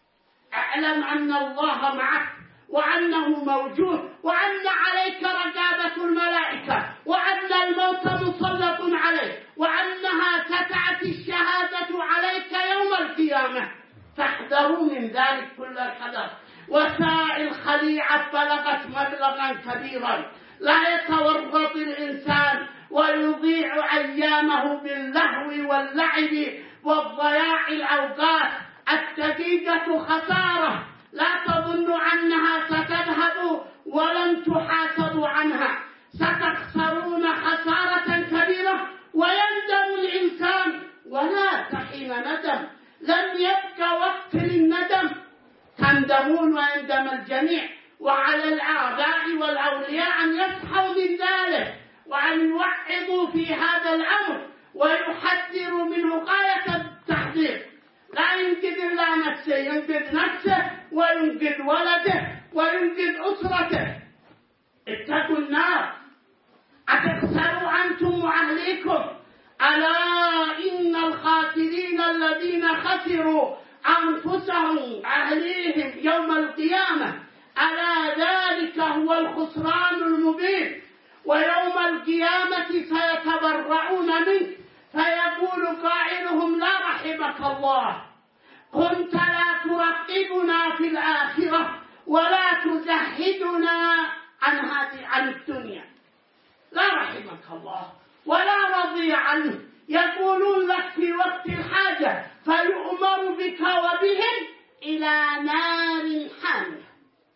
اعلم أن الله معك وأنه موجود وأن عليك رقابة الملائكة وأن الموت مسلط عليك وأنها ستأتي الشهادة عليك يوم القيامة. فاحذروا من ذلك كل الحذر. وسائل الخليعة بلغت مبلغا كبيرا، لا يتورط الإنسان ويضيع أيامه باللهو واللعب والضياع الأوقات. الدقيقة خسارة، لا تظن أنها ستذهب ولن تحاسبوا عنها، ستخسرون خسارة كبيرة ويندم الإنسان ولا حين ندم. لم يبقى وقت للندم، تندمون ويندم الجميع. وعلى الآباء والأولياء أن يصحوا من ذلك وأن يوعظوا في هذا الأمر ويحذروا منه غاية التحذير. لا ينقذ إلا نفسه، ينقذ نفسه وينقذ ولده وينقذ أسرته. اتقوا النار، أتخسروا أنتم وأهليكم. ألا إن الخاسرين الذين خسروا أنفسهم أهليهم يوم القيامة، ألا ذلك هو الخسران المبين. ويوم القيامة سيتبرعون منك فيقول قائلهم لا رحمك الله، كنت لا ترقبنا في الآخرة ولا تزهدنا عن الدنيا. لا رحمك الله ولا رضي عنه. يقولون لك في وقت الحاجة فيؤمر بك وبهم إلى نار حامية،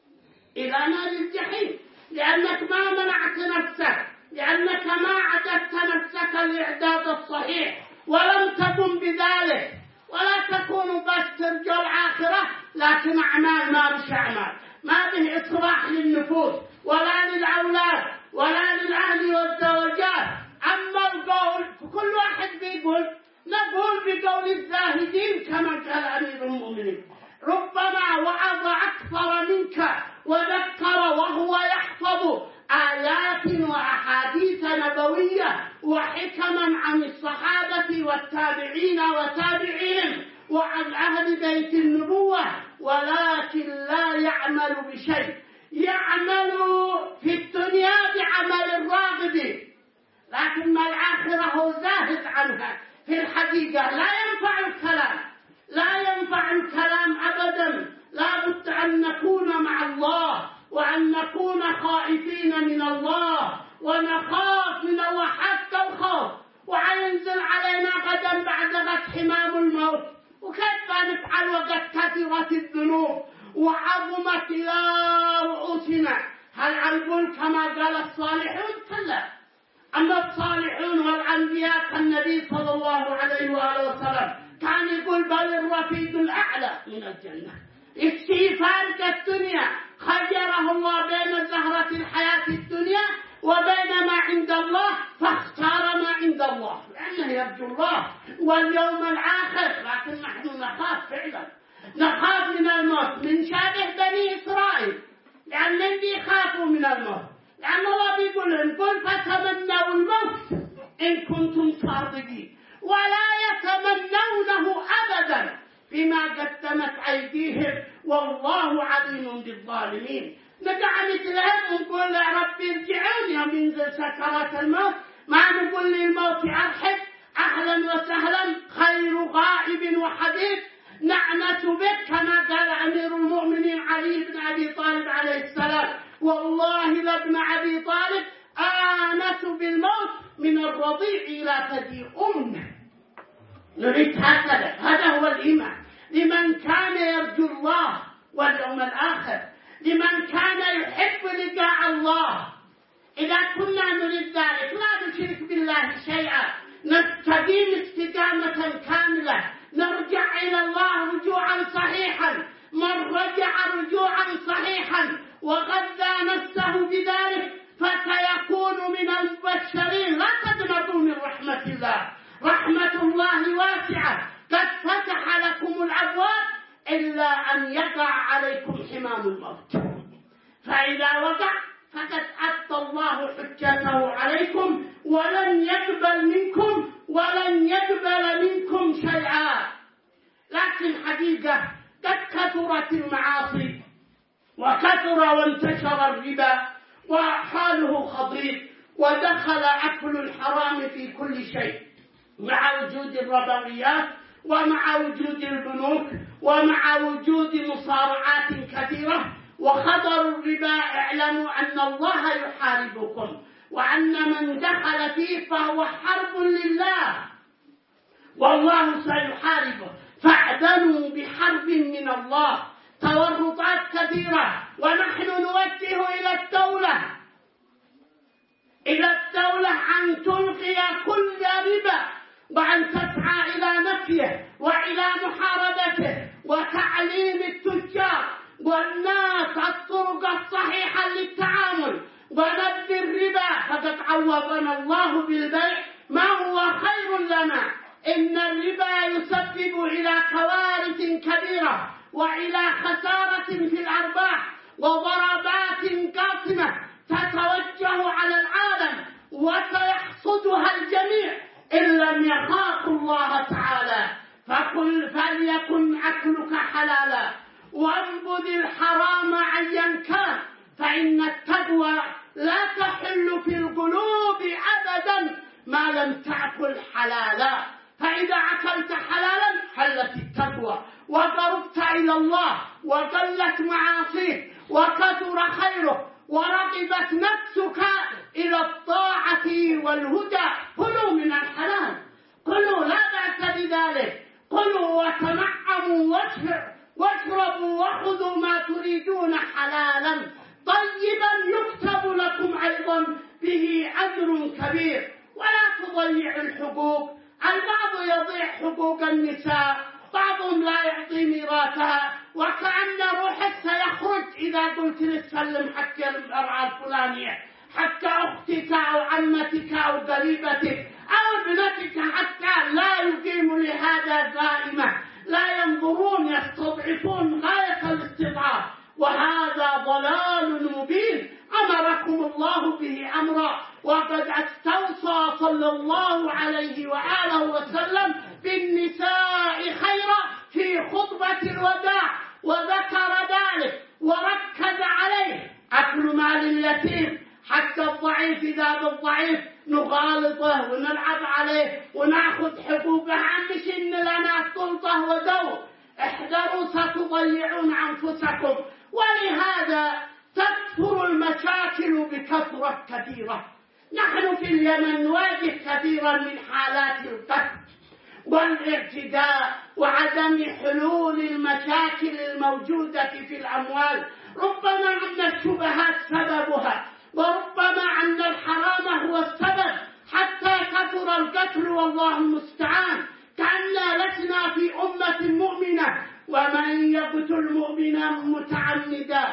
إلى نار الجحيم، لأنك ما منعت نفسك، لأنك ما عددت نفسك الإعداد الصحيح ولم تقم بذلك. ولا تكونوا بس ترجوا الآخرة لكن أعمال ما بش أعمال، ما به إصلاح للنفوس ولا للأولاد ولا للأهل والزوجات. أما القول كل واحد بيقول، نقول بقول الزاهدين كما قال أمير المؤمنين، ربما وعظ أكثر منك وذكر وهو يحفظ آيات وأحاديث نبوية وحكما عن الصحابة والتابعين وتابعين وعن أهل بيت النبوة، ولكن لا يعمل بشيء. يعمل في الدنيا بعمل الراغب، لكن الآخرة هو زاهد عنها. في الحقيقة لا ينفع الكلام، لا ينفع الكلام أبدا. لا بد أن نكون مع الله وأن نكون خائفين من الله ونخاف من الله حتى الخوف. وينزل علينا غدا بعد غد حمام الموت، وكيف نفعل وقد كثرت الذنوب وعظمت إلى رؤوسنا؟ هل نقول كما قال الصالحون؟ كلا. أما الصالحون والأنبياء كالنبي صلى الله عليه وآله وسلم كان يقول بل الرفيق الأعلى من الجنة. استيفارق الدنيا خيره الله بين زهرة الحياة الدنيا وبين ما عند الله، فاختار ما عند الله لأنه يرجو الله واليوم الآخر. لكن نحن نخاف فعلا، نخاف من الموت، من شابه بني إسرائيل لأنهم يخافوا من الموت، لأن الله بيقول لهم قل فتمنوا الموت إن كنتم صادقين ولا يتمنونه أبدا بما قدمت أيديهم والله عليم بالظالمين. نقع مثلهم ونقول يا ربي ارجعون يوم ينزل سكرات الموت، ما نقول للموت أرحب أهلا وسهلا خير غائب وحبيب نعنت بك كما قال أمير المؤمنين علي بن أبي طالب عليه السلام، والله لابن أبي طالب آنس بالموت من الرضيع إلى ثدي أمه. نريد هكذا، هذا هو الإيمان لمن كان يرجو الله واليوم الآخر، لمن كان يحب لقاء الله. إذا كنا نريد ذلك لا نشرك بالله شيئا، نستقيم استقامة كاملة، نرجع إلى الله رجوعا صحيحا. من رجع رجوعا صحيحا وغذى نفسه بذلك فسيكون من إلا أن يقع عليكم حمام الموت، فإذا وقع فقد أبطى الله حجته عليكم ولن يقبل منكم شيئا. لكن حقيقة قد كثرت المعاصي وكثر وانتشر الربا وحاله خطير، ودخل أكل الحرام في كل شيء مع وجود الربويات ومع وجود البنوك ومع وجود مصارعات كثيرة. وخطر الربا اعلموا أن الله يحاربكم، وأن من دخل فيه فهو حرب لله والله سيحاربه، فاعذنوا بحرب من الله. تورطات كثيرة، ونحن نوجه إلى الدولة أن تلغي كل ربا وأن تسعى إلى نفيه وإلى محاربته وتعليم التجار والناس الطرق الصحيحة للتعامل ونبذ الربا، فقد عوضنا الله بالبيع ما هو خير لنا. إن الربا يسبب إلى كوارث كبيرة وإلى خسارة في الأرباح وضربات قاسمة تتوجه على العالم وسيحصدها الجميع إن لم يخافوا الله تعالى. فليكن أكلك حلالا وانبذ الحرام أيا كان، فإن التقوى لا تحل في القلوب أبدا ما لم تأكل حلالا. فإذا أكلت حلالا حلت التقوى وقربت إلى الله وقلت معاصيه وكثر خيره ورغبت نفسك إلى الطاعة والهدى. كلوا من الحلال، كلوا لا بأس بذلك، كلوا وتنعموا واشربوا وخذوا ما تريدون حلالا طيبا يكتب لكم أيضا به أجر كبير. ولا تضيعوا الحقوق. البعض يضيع حقوق النساء، بعضهم لا يعطي ميراثها، وكأن روحه سيخرج إذا قلت لتسلم حق المرأة الفلانية، حق أختك أو عمتك أو قريبتك أو ابنتك، حتى لا يقيم لهذا دائمة، لا ينظرون، يستضعفون غاية الاستضعاف، وهذا ضلال مبين أمركم الله به أمرا. وقد استوصى صلى الله عليه وآله وسلم بالنساء خيرا في خطبة الوداع، وذكر ذلك وركز عليه. أكل مال اليتيم، حتى الضعيف إذا بالضعيف نغالطه ونلعب عليه ونأخذ حقوقه، مش إن لنا سلطة ودور. احذروا ستضيعون أنفسكم. ولهذا تكثر المشاكل بكثرة كثيرة. نحن في اليمن نواجه كثيرا من حالات القتل والاعتداء وعدم حلول المشاكل الموجودة في الأموال. ربما أن الشبهات سببها، وربما أن الحرام هو السبب حتى كثر القتل، والله المستعان. كأننا لسنا في أمة مؤمنة. ومن يقتل مؤمنا متعمدا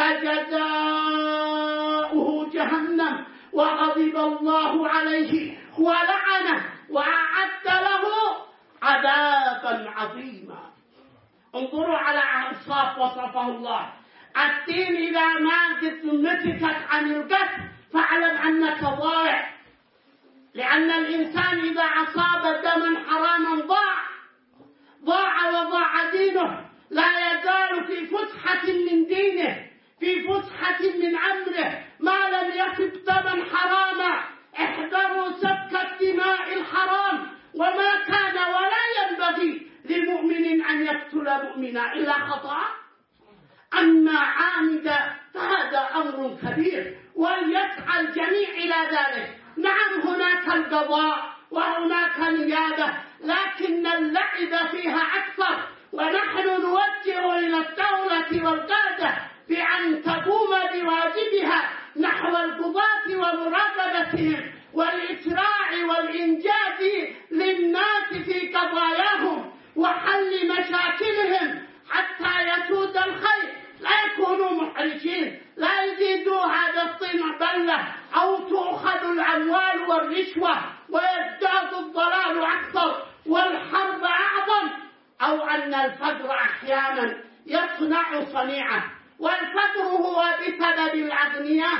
فجزاؤه جهنم وغضب الله عليه ولعنه وأعد له عذابا عظيما. انظروا على أوصاف وصفه الله. الدين إذا ما نتكت عن القتل فاعلم أنك ضائع، لأن الإنسان إذا أصاب دما حراما ضاع وضاع دينه، لا يزال في فسحة من دينه، في فسحة من عمره ما لم يصب دما حراما. احذروا سفك الدماء الحرام، وما كان ولا ينبغي لمؤمن أن يقتل مؤمنا إلا خطأ. أما عامدا فهذا أمر كبير، وليسعى الجميع إلى ذلك. نعم هناك القضاء وهناك نيابة، لكن اللعب فيها أكثر. ونحن نوجه إلى الدولة والقادة بأن تقوم بواجبها نحو القضاة ومراقبتهم والإسراع والإنجاز للناس في قضاياهم وحل مشاكلهم حتى يسود الخير. لا يكونوا محرجين، لا يزيدوا هذا الطين بلة أو تؤخذ الأموال والرشوة ويزداد الضلال أكثر والحرب أعظم، أو أن الفقر أحيانا يصنع صنيعه. والفقر هو بسبب الأغنياء،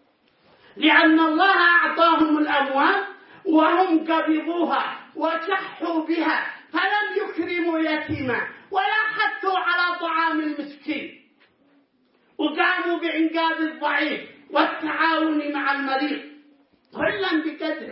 لأن الله أعطاهم الأموال وهم قبضوها وشحوا بها، فلم يكرموا يتيما ولا حثوا على طعام المسكين، وقاموا بإنقاذ الضعيف والتعاون مع المريض، كلا بقدره.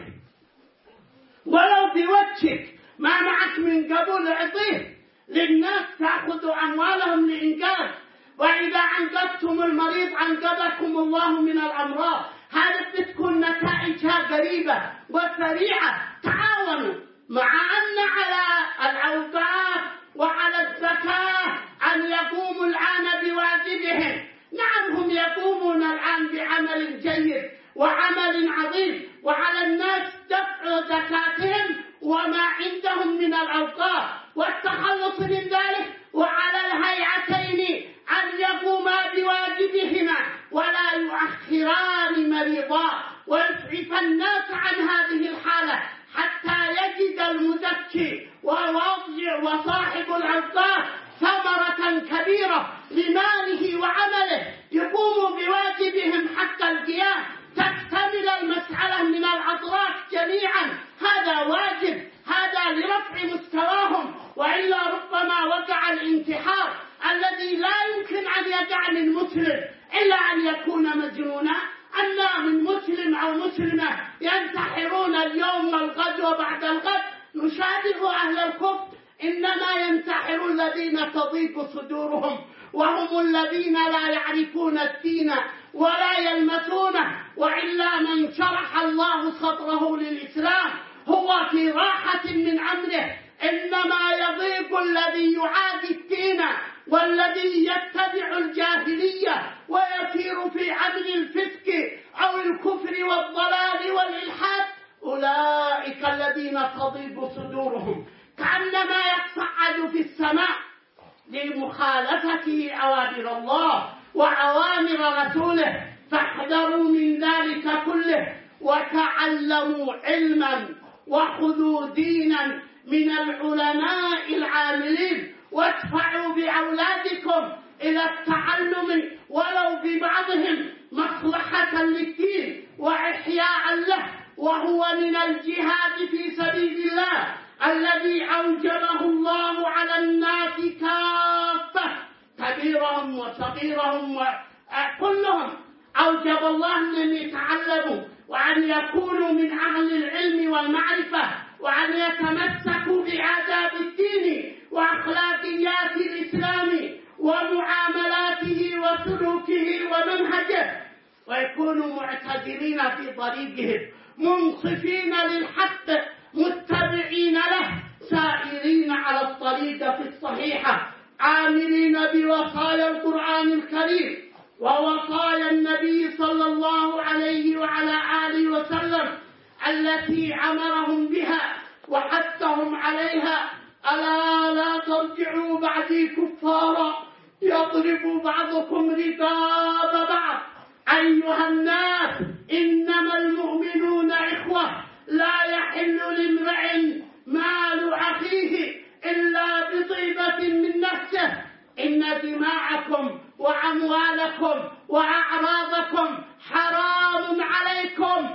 ولو بوجهك ما معك من قبول اعطيه للناس تأخذ أموالهم لإنقاذ، وإذا أنقذتم المريض أنقذكم الله من الأمراض. هذه بتكون نتائجها قريبة وسريعة. تعاونوا، مع أن على الأوقاف وعلى الزكاة أن يقوموا الآن بواجبهم. نعم، هم يقومون الآن بعمل جيد وعمل عظيم، وعلى الناس دفع زكاتهم وما عندهم من الأوقاف والتخلص من ذلك، وعلى الهيئتين أن يقوما بواجبهما ولا يؤخران مريضا، ويسعف الناس عن هذه الحالة حتى يجد المزكي وصاحب الأوقاف ثمرة كبيرة لماله وعمله، يقوموا بواجبهم حتى القيام، تكتمل المسألة من الأطراف جميعا. هذا واجب، هذا لرفع مستواهم، وإلا ربما وقع الانتحار الذي لا يمكن أن يقع من مسلم إلا أن يكون مجنونا. أن من مسلم أو مسلمة ينتحرون اليوم والغد وبعد الغد نشاهده أهل الكفر، إنما ينتحر الذين تضيق صدورهم، وهم الذين لا يعرفون الدين ولا يلمسونه. وإلا من شرح الله صدره للإسلام هو في راحة من أمره، إنما يضيق الذي يعادي الدين والذي يتبع الجاهلية ويسير في عمل الفسق أو الكفر والضلال والإلحاد. أولئك الذين تضيق صدورهم كأنما يصعد في السماء لمخالفة أوامر الله وأوامر رسوله. فاحذروا من ذلك كله، وتعلموا علما وخذوا دينا من العلماء العاملين، وادفعوا بأولادكم إلى التعلم ولو ببعضهم مصلحة للدين وإحياء له، وهو من الجهاد في سبيل الله الذي أوجبه الله على الناس كافة، كبيرهم وصغيرهم وكلهم أوجب الله أن يتعلموا وأن يكونوا من أهل العلم والمعرفة، وأن يتمسكوا بآداب الدين وأخلاقيات الإسلام ومعاملاته وسلوكه ومنهجه، ويكونوا معتدلين في طريقهم، منصفين للحق، متبعين له، سائرين على الطريقة الصحيحة، عاملين بوصايا القرآن الكريم ووصايا النبي صلى الله عليه وعلى آله وسلم التي أمرهم بها وحثهم عليها. ألا لا ترجعوا بعدي كفارا يضرب بعضكم رقاب بعض. أيها الناس، إنما المؤمنون إخوة، لا يحل لامرئ مال أخيه إلا بطيبة من نفسه. إن دماءكم وأموالكم وأعراضكم حرام عليكم،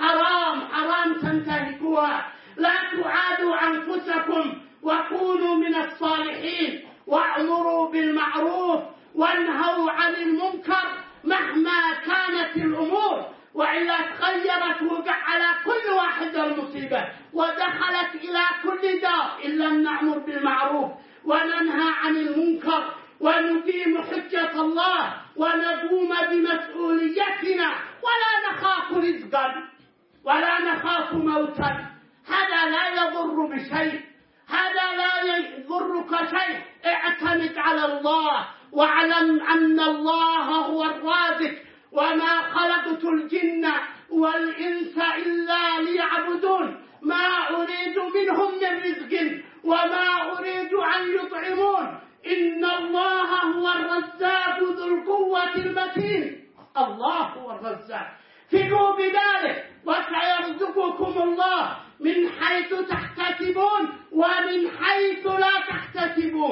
حرام تنتهكوها. لا تعادوا أنفسكم وكونوا من الصالحين، وأمروا بالمعروف وانهوا عن المنكر مهما كانت الأمور، وإلا تغيرت وقع على كل واحد المصيبة ودخلت إلى كل دار. إن لم نأمر بالمعروف وننهى عن المنكر ونقيم حجة الله ونقوم بمسؤوليتنا ولا نخاف رزقا ولا نخاف موتا، هذا لا يضر بشيء، هذا لا يضرك شيء. اعتمد على الله واعلم أن الله هو الرازق، وما خلقت الجن والإنس إلا ليعبدون، ما أريد منهم من رزق وما أريد أن يطعمون. إن الله هو الرزاق ذو القوة المتين. الله هو الرزاق، ثقوا بذلك، وسيرزقكم الله من حيث تحتسبون ومن حيث لا تحتسبون.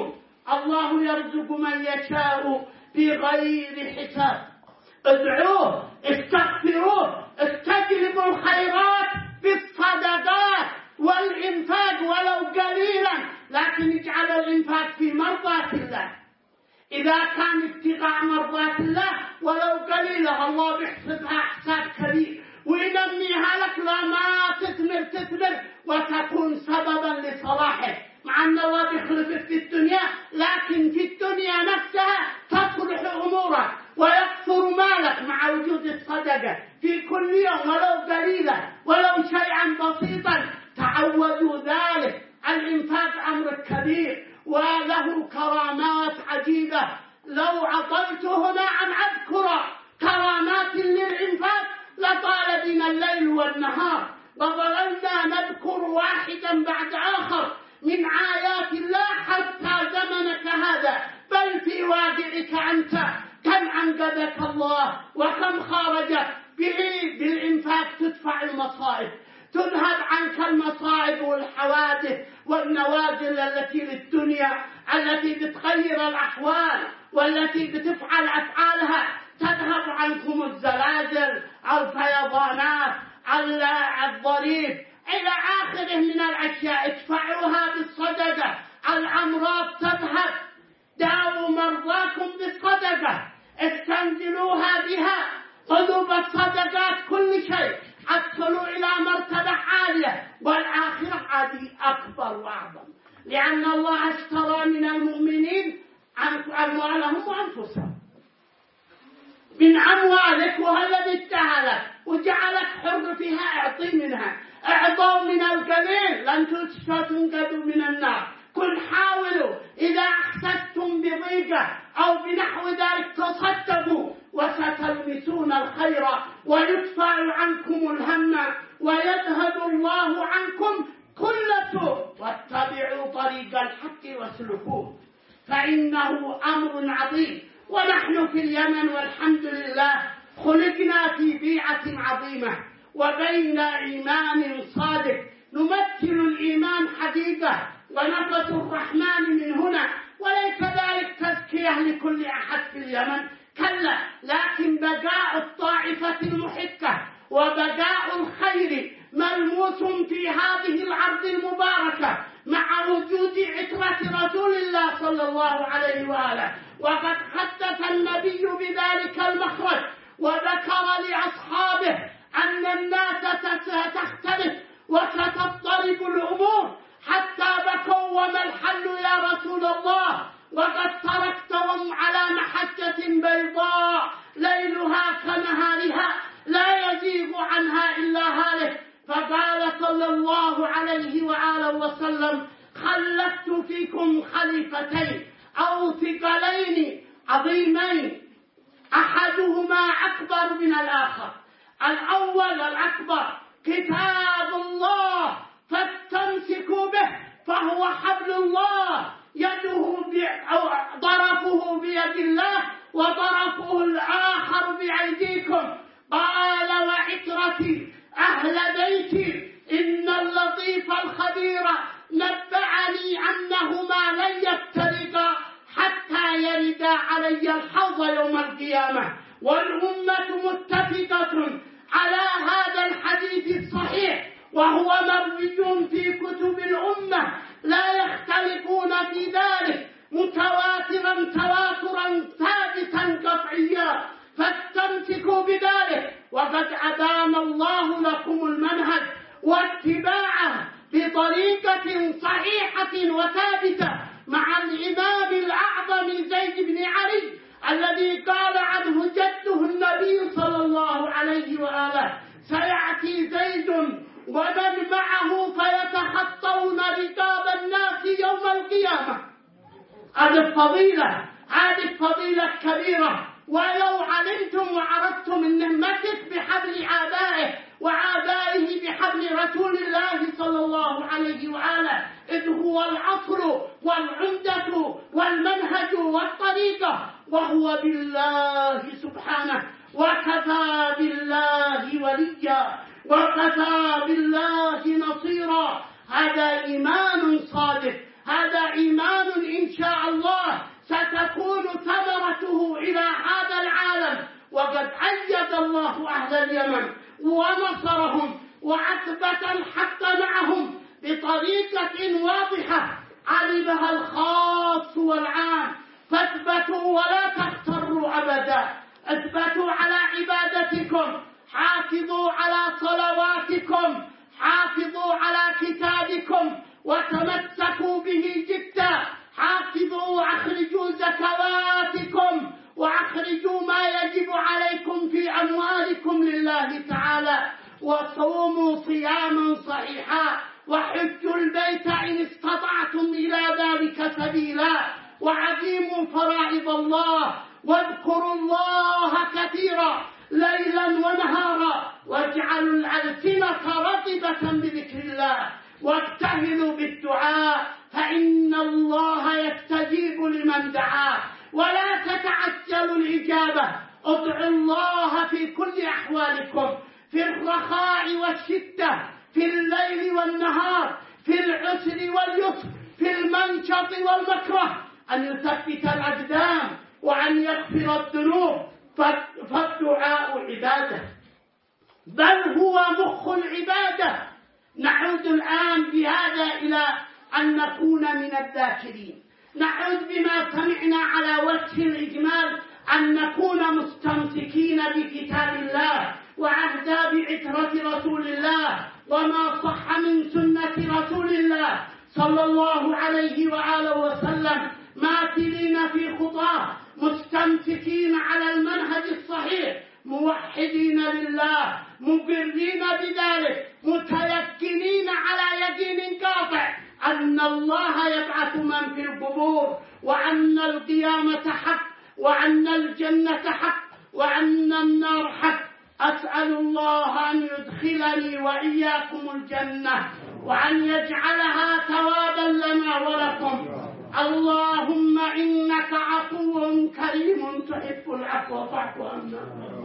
الله يرزق من يشاء بغير حساب. ادعوه، استغفروه، استجلبوا الخيرات بالصدقات والإنفاق ولو قليلا، لكن اجعل الإنفاق في مرضاة الله. إذا كان ابتغاء مرضاة الله ولو قليلا الله بيحسبها حساب كبير وينميها لك لما تثمر وتكون سببا لصلاحه، مع أن الله بيخلفك في الدنيا، لكن في الدنيا نفسها تصلح أمورك ويكثر مالك مع وجود الصدقة في كل يوم ولو قليلا ولو شيئا بسيطا. تعودوا ذلك. الإنفاق أمر كبير وله كرامات عجيبة. لو عطلت هنا أن أذكر كرامات للإنفاق لطال بنا الليل والنهار، وظللنا نذكر واحدا بعد آخر من آيات الله حتى زمنك هذا، بل في واقعك أنت كم أنقذك الله وكم خرجك بالإنفاق. تدفع المصائب، تذهب عنك المصائب والحوادث والنوازل التي للدنيا التي بتغير الأحوال والتي بتفعل أفعالها. تذهب عنكم الزلازل، الفيضانات، الضريب إلى آخره من الأشياء. ادفعوها بالصدقة. الأمراض تذهب. داووا مرضاكم بالصدقة، استنزلوها بها. خذوا بالصدقات كل شيء، حصلوا إلى مرتبة عالية، والآخرة عادي أكبر وأعظم، لأن الله اشترى من المؤمنين أموالهم وأنفسهم. من أموالك وهي الذي ادهلك وجعلك حر فيها، اعطي منها. اعطوا من القليل لن تنقذوا من النار. كن حاولوا إذا أحسستم بضيقة أو بنحو ذلك تصدقوا، وستلمسون الخير ويدفع عنكم الهم ويذهب الله عنكم كل سوء. واتبعوا طريق الحق واسلكوه فإنه أمر عظيم. ونحن في اليمن والحمد لله خلقنا في بيئة عظيمة وبين إيمان صادق. نمثل الإيمان حقيقة ونفس الرحمن من هنا، وليس ذلك تزكية لكل أحد في اليمن، كلا، لكن بقاء الطائفة المحكة وبقاء الخير ملموس في هذه الأرض المباركة مع وجود عترة رسول الله صلى الله عليه وآله. وقد حدث النبي بذلك المخرج وذكر لأصحابه أن الناس ستختلف وستضطرب الأمور حتى بكوا وما الحل يا رسول الله، وقد تركتهم على محجة بيضاء ليلها كنهارها لا يزيغ عنها إلا هالك. فقال صلى الله عليه وآله وسلم: خلفت فيكم خليفتين أو ثقلين عظيمين أحدهما أكبر من الآخر. الأول الأكبر كتاب الله فاستمسكوا به، فهو حبل الله، يده أو ضرفه بيد الله وضرفه الآخر بأيديكم. قال: وعترتي أهل بيتي إن اللطيف الخبير نبعني أنهما لن يفترقا حتى يردا علي الحوض يوم القيامة. والأمة متفقة على هذا الحديث الصحيح وهو مروي في كتب الأمة، لا يختلفون في ذلك، متواترا تواترا ثابتا قطعيا. فاستمسكوا بذلك، وقد أبان الله لكم المنهج واتباعه بطريقة صحيحة وثابتة مع الإمام الأعظم زيد بن علي الذي قال عنه جده النبي صلى الله عليه وآله: سيأتي زيد ومن معه فيتخطون ركاب الناس يوم القيامة. هذه فضيلة كبيرة. ولو علمتم وعرفتم من نعمتك بحبل آبائه وآبائه بحبل رسول الله صلى الله عليه وآله، إذ هو الأصل والعمدة والمنهج والطريقة، وهو بالله سبحانه، وكفى بالله وليا وكفى بالله نصيرا. هذا إيمان صادق، هذا إيمان إن شاء الله أهل اليمن ونصرهم وأثبت الحق معهم بطريقة واضحة علمها الخاص والعام، فاثبتوا ولا تغتروا أبدا. اثبتوا على عبادتكم، حافظوا على صلواتكم، حافظوا على كتابكم وتمسكوا به جدا. حافظوا واخرجوا زكواتكم واخرجوا ما يجب عليكم في أموالكم لله تعالى، وصوموا صياما صحيحا، وحجوا البيت إن استطعتم إلى ذلك سبيلا، وعظيموا فرائض الله، واذكروا الله كثيرا ليلا ونهارا، واجعلوا الألسنة رطبة بذكر الله، واجتهدوا بالدعاء فإن الله يستجيب لمن دعاه، ولا تتعجلوا الإجابة. ادعوا الله في كل أحوالكم، في الرخاء والشدة، في الليل والنهار، في العسر واليسر، في المنشط والمكره، أن يثبت الأقدام وأن يغفر الذنوب، فالدعاء عبادة، بل هو مخ العبادة. نعود الآن بهذا إلى أن نكون من الذاكرين، نعود بما سمعنا على وجه الإجمال أن نكون مستمسكين بكتاب الله وعهد بعترة رسول الله وما صح من سنة رسول الله صلى الله عليه وآله وسلم، ماثلين في خطاه، مستمسكين على المنهج الصحيح، موحدين لله، مقرين بذلك، متيقنين على يقين قاطع أن الله يبعث من في القبور، وأن القيامة حق، وأن الجنة حق، وأن النار حق. أسأل الله أن يدخلني وإياكم الجنة، وأن يجعلها ثوابا لنا ولكم. اللهم إنك عفو كريم تحب العفو فاعف عنا.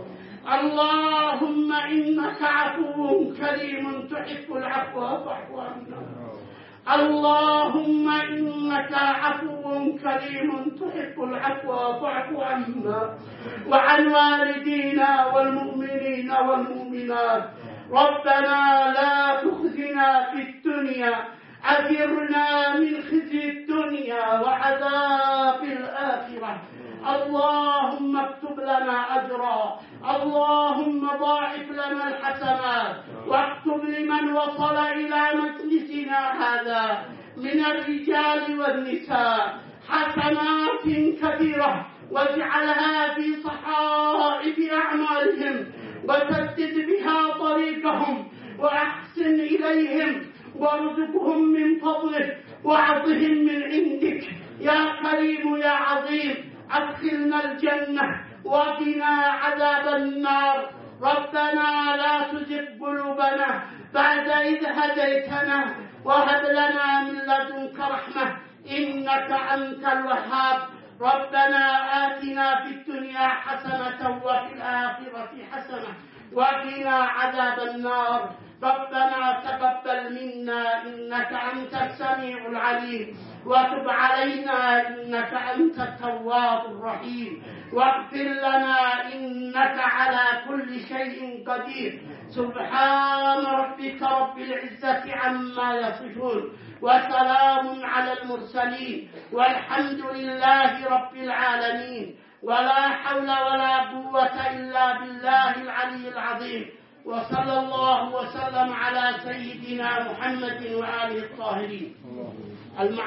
اللهم إنك عفو كريم تحب العفو فاعف عنا. اللهم إنك عفو كريم تحب العفو فاعف عنا وعن والدينا والمؤمنين والمؤمنات. ربنا لا تخزنا في الدنيا، أجرنا من خزي الدنيا وعذاب الآخرة. اللهم اكتب لنا أجرا، اللهم ضاعف لنا الحسنات، واكتب لمن وصل إلى مجلسنا هذا من الرجال والنساء حسنات كثيرة، واجعلها في صحائف أعمالهم، وسدد بها طريقهم، وأحسن إليهم، وارزقهم من فضلك، وأعطهم من عندك يا كريم يا عظيم. أدخلنا الجنة وقنا عذاب النار. ربنا لا تزغ قلوبنا بعد إذ هديتنا، وهب لنا من لدنك رحمة إنك أنت الوهاب. ربنا آتنا في الدنيا حسنة وفي الآخرة حسنة وقنا عذاب النار. ربنا تقبل منا إنك أنت السميع العليم، وتب علينا إنك أنت التواب الرحيم، واغفر لنا إنك على كل شيء قدير. سبحان ربك رب العزة عما يصفون، وسلام على المرسلين، والحمد لله رب العالمين. ولا حول ولا قوة إلا بالله العلي العظيم. وصلى الله وسلم على سيدنا محمد وآله الطاهرين.